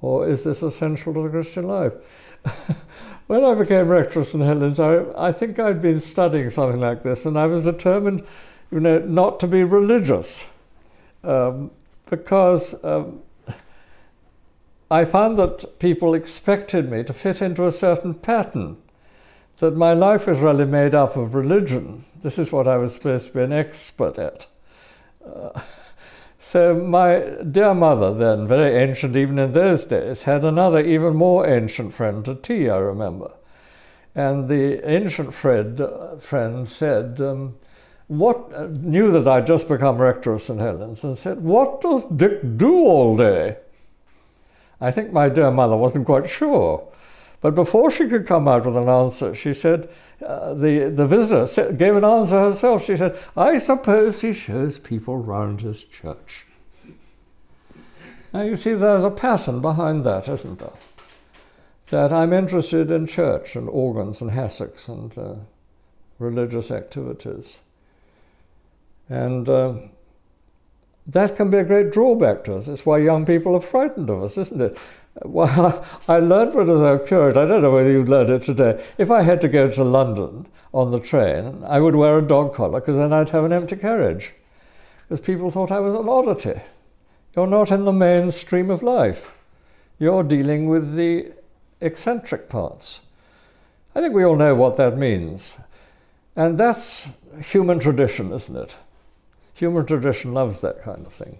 Or is this essential to the Christian life? When I became rector of St. Helens, I think I'd been studying something like this, and I was determined, not to be religious, because I found that people expected me to fit into a certain pattern, that my life was really made up of religion. This is what I was supposed to be an expert at. So my dear mother then, very ancient even in those days, had another even more ancient friend to tea, I remember. And the ancient friend said, knew that I'd just become rector of St. Helens, and said, "What does Dick do all day?" I think my dear mother wasn't quite sure. But before she could come out with an answer, she said, the visitor gave an answer herself. She said, "I suppose he shows people round his church." Now you see there's a pattern behind that, isn't there? That I'm interested in church and organs and hassocks and religious activities. And that can be a great drawback to us. It's why young people are frightened of us, isn't it? Well, I learned when I was a curate, I don't know whether you've learned it today, if I had to go to London on the train, I would wear a dog collar because then I'd have an empty carriage. Because people thought I was an oddity. You're not in the mainstream of life. You're dealing with the eccentric parts. I think we all know what that means. And that's human tradition, isn't it? Human tradition loves that kind of thing.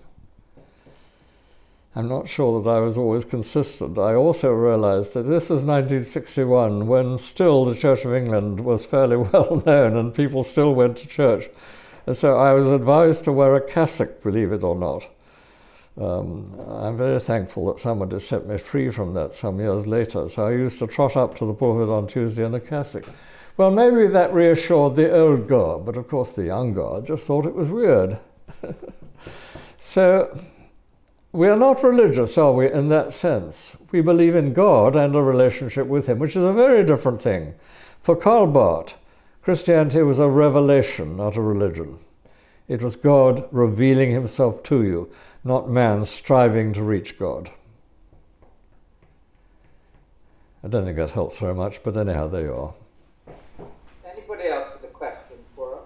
I'm not sure that I was always consistent. I also realized that this was 1961, when still the Church of England was fairly well known and people still went to church. And so I was advised to wear a cassock, believe it or not. I'm very thankful that somebody set me free from that some years later. So I used to trot up to the pulpit on Tuesday in a cassock. Well, maybe that reassured the old guard, but of course the young guard just thought it was weird. So we are not religious, are we, in that sense? We believe in God and a relationship with him, which is a very different thing. For Karl Barth, Christianity was a revelation, not a religion. It was God revealing himself to you, not man striving to reach God. I don't think that helps very much, but anyhow, there you are. Anybody else with a question for us?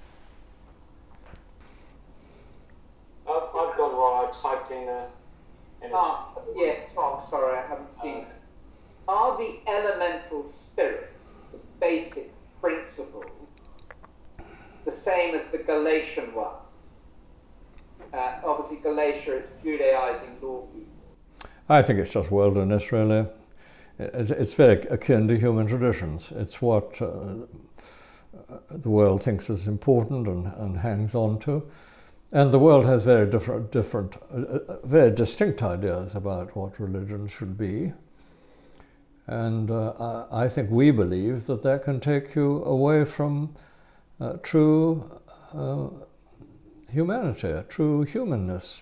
I've got what I typed in a yes, Tom, sorry, I haven't seen it. Are the elemental spirits, the basic principles, the same as the Galatian one? Obviously, Galatia is Judaizing law people. I think it's just worldliness, really. It's very akin to human traditions. It's what the world thinks is important and hangs on to. And the world has very different, very distinct ideas about what religion should be. And I think we believe that can take you away from true humanity, true humanness.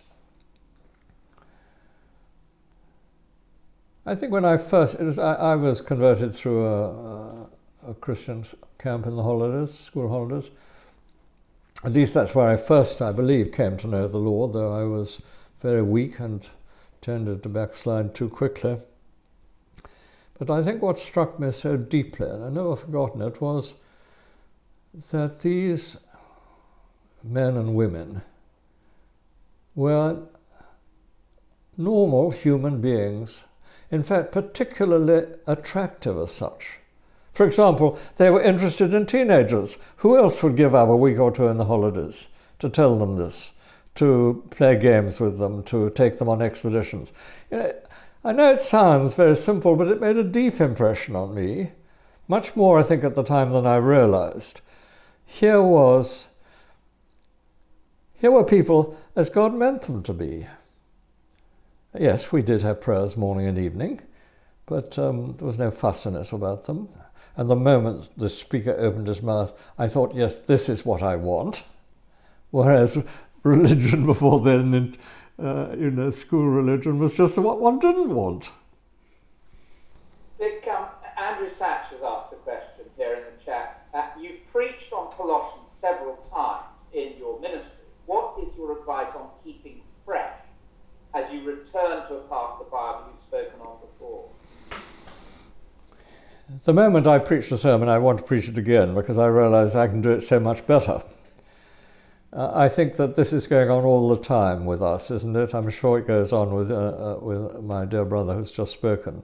I think when I was converted through a Christian camp in the holidays, school holidays. At least that's where I first, I believe, came to know the Lord, though I was very weak and tended to backslide too quickly. But I think what struck me so deeply, and I've never forgotten it, was that these men and women were normal human beings, in fact, particularly attractive as such. For example, they were interested in teenagers. Who else would give up a week or two in the holidays to tell them this, to play games with them, to take them on expeditions? I know it sounds very simple, but it made a deep impression on me, much more, I think, at the time than I realized. Here were people as God meant them to be. Yes, we did have prayers morning and evening, but there was no fussiness about them. And the moment the speaker opened his mouth, I thought, yes, this is what I want. Whereas religion before then, school religion was just what one didn't want. Andrew Satch has asked a question here in the chat. You've preached on Colossians several times in your ministry. What is your advice on keeping fresh as you return to a part of the Bible you've spoken the moment I preach a sermon, I want to preach it again because I realize I can do it so much better. I think that this is going on all the time with us, isn't it? I'm sure it goes on with my dear brother who's just spoken.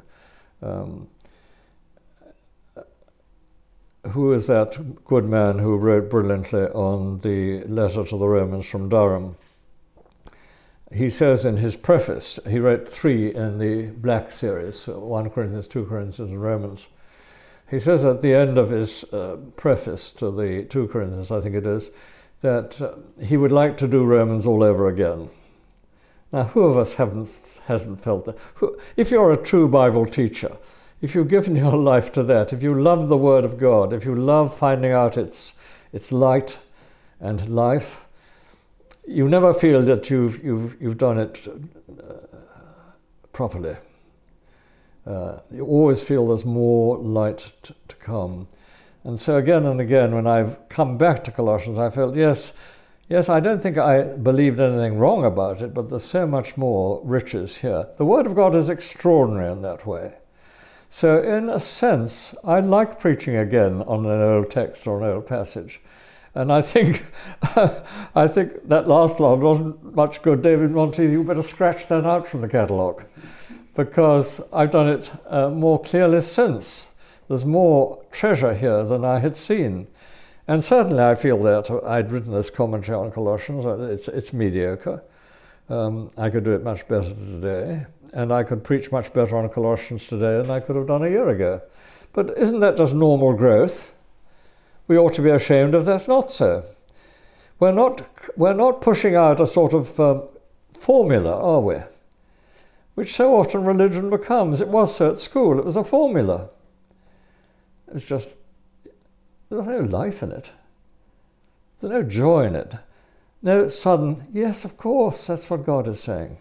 Who is that good man who wrote brilliantly on the letter to the Romans from Durham? He says in his preface, he wrote 3 in the Black series, 1 Corinthians, 2 Corinthians, and Romans. He says at the end of his preface to the 2 Corinthians, I think it is, that he would like to do Romans all over again. Now, who of us hasn't felt that? If you're a true Bible teacher, if you've given your life to that, if you love the Word of God, if you love finding out its light and life, you never feel that you've done it properly. You always feel there's more light to come. And so again and again, when I've come back to Colossians, I felt, yes, I don't think I believed anything wrong about it, but there's so much more riches here. The Word of God is extraordinary in that way. So in a sense, I like preaching again on an old text or an old passage. And I think that last one wasn't much good. David Monteith, you better scratch that out from the catalogue, because I've done it more clearly since. There's more treasure here than I had seen. And certainly I feel that I'd written this commentary on Colossians. It's mediocre. I could do it much better today. And I could preach much better on Colossians today than I could have done a year ago. But isn't that just normal growth? We ought to be ashamed if that's not so. We're not pushing out a sort of formula, are we? Which so often religion becomes. It was so at school. It was a formula. It's just, there's no life in it. There's no joy in it. No sudden, yes, of course, that's what God is saying.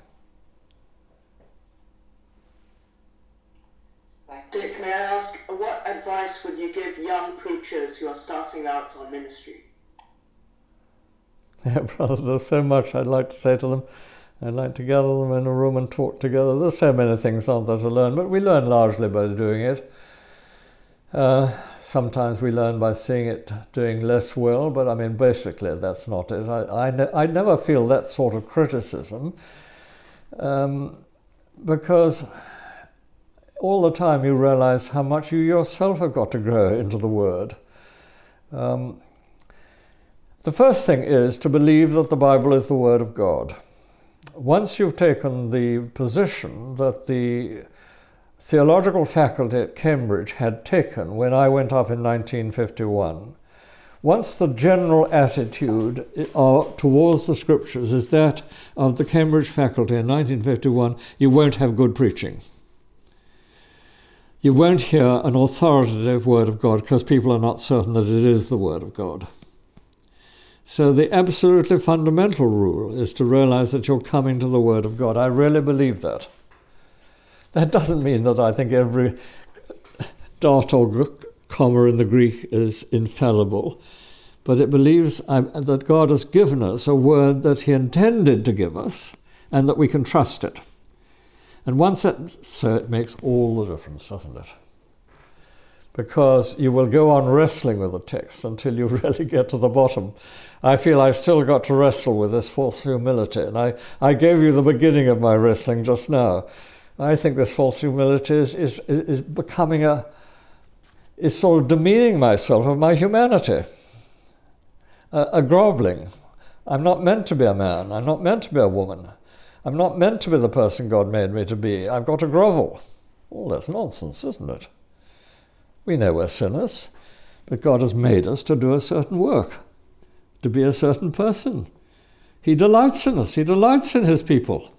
Dick, may I ask, what advice would you give young preachers who are starting out on ministry? Yeah, brother, there's so much I'd like to say to them. I'd like to gather them in a room and talk together. There's so many things, aren't there, to learn, but we learn largely by doing it. Sometimes we learn by seeing it doing less well, but I mean, basically, that's not it. I never feel that sort of criticism because all the time you realize how much you yourself have got to grow into the Word. The first thing is to believe that the Bible is the Word of God. Once you've taken the position that the theological faculty at Cambridge had taken when I went up in 1951, once the general attitude towards the Scriptures is that of the Cambridge faculty in 1951, you won't have good preaching. You won't hear an authoritative Word of God because people are not certain that it is the Word of God. So the absolutely fundamental rule is to realize that you're coming to the Word of God. I really believe that. That doesn't mean that I think every dot or comma in the Greek is infallible, but it believes that God has given us a word that He intended to give us and that we can trust it. And once so it makes all the difference, doesn't it? Because you will go on wrestling with the text until you really get to the bottom. I feel I've still got to wrestle with this false humility, and I gave you the beginning of my wrestling just now. I think this false humility is becoming is sort of demeaning myself of my humanity, a groveling. I'm not meant to be a man. I'm not meant to be a woman. I'm not meant to be the person God made me to be. I've got to grovel. All that's nonsense, isn't it? We know we're sinners, but God has made us to do a certain work, to be a certain person. He delights in us. He delights in His people.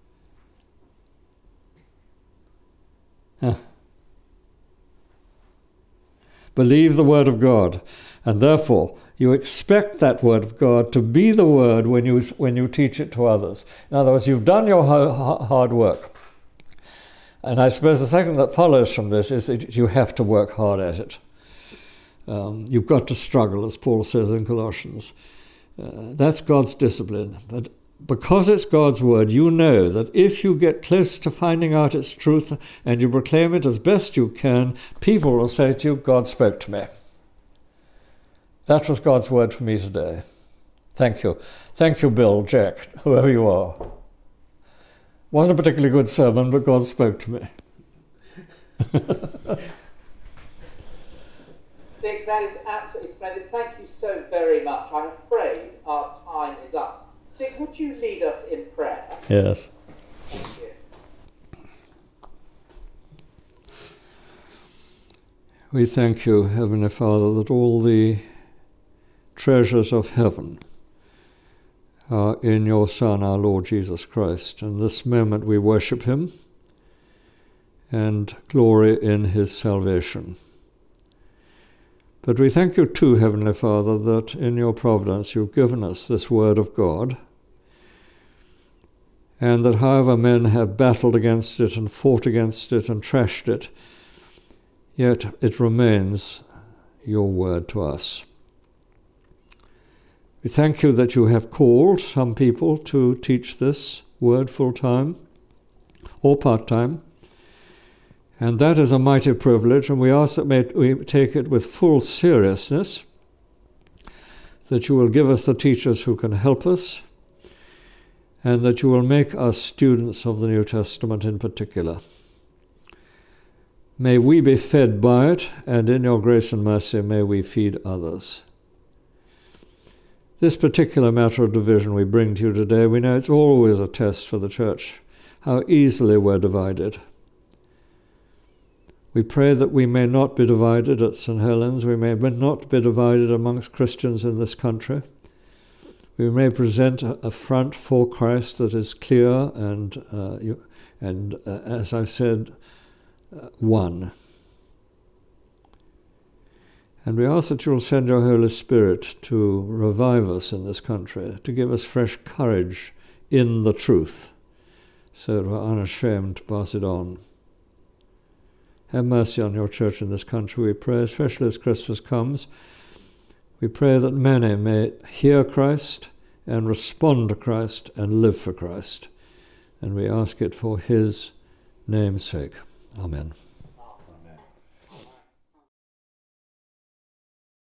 Believe the Word of God, and therefore you expect that Word of God to be the Word when you teach it to others. In other words, you've done your hard work. And I suppose the second that follows from this is that you have to work hard at it. You've got to struggle, as Paul says in Colossians. That's God's discipline. because it's God's word, you know that if you get close to finding out its truth and you proclaim it as best you can, people will say to you, God spoke to me. That was God's word for me today. Thank you. Thank you, Bill, Jack, whoever you are. Wasn't a particularly good sermon, but God spoke to me. Dick, that is absolutely splendid. Thank you so very much. I'm afraid our time is up. Dick, would you lead us in prayer? Yes. Thank you. We thank you, Heavenly Father, that all the treasures of heaven are in your Son, our Lord Jesus Christ. And this moment we worship him and glory in his salvation. But we thank you too, Heavenly Father, that in your providence you've given us this word of God, and that however men have battled against it and fought against it and trashed it, yet it remains your word to us. We thank you that you have called some people to teach this word full-time or part-time, and that is a mighty privilege, and we ask that we take it with full seriousness, that you will give us the teachers who can help us, and that you will make us students of the New Testament in particular. May we be fed by it, and in your grace and mercy may we feed others. This particular matter of division we bring to you today, we know it's always a test for the church, how easily we're divided. We pray that we may not be divided at St. Helens, we may not be divided amongst Christians in this country. We may present a front for Christ that is clear and as I've said, one. And we ask that you will send your Holy Spirit to revive us in this country, to give us fresh courage in the truth, so that we're unashamed to pass it on. Have mercy on your church in this country, we pray, especially as Christmas comes. We pray that many may hear Christ and respond to Christ and live for Christ. And we ask it for his name's sake. Amen.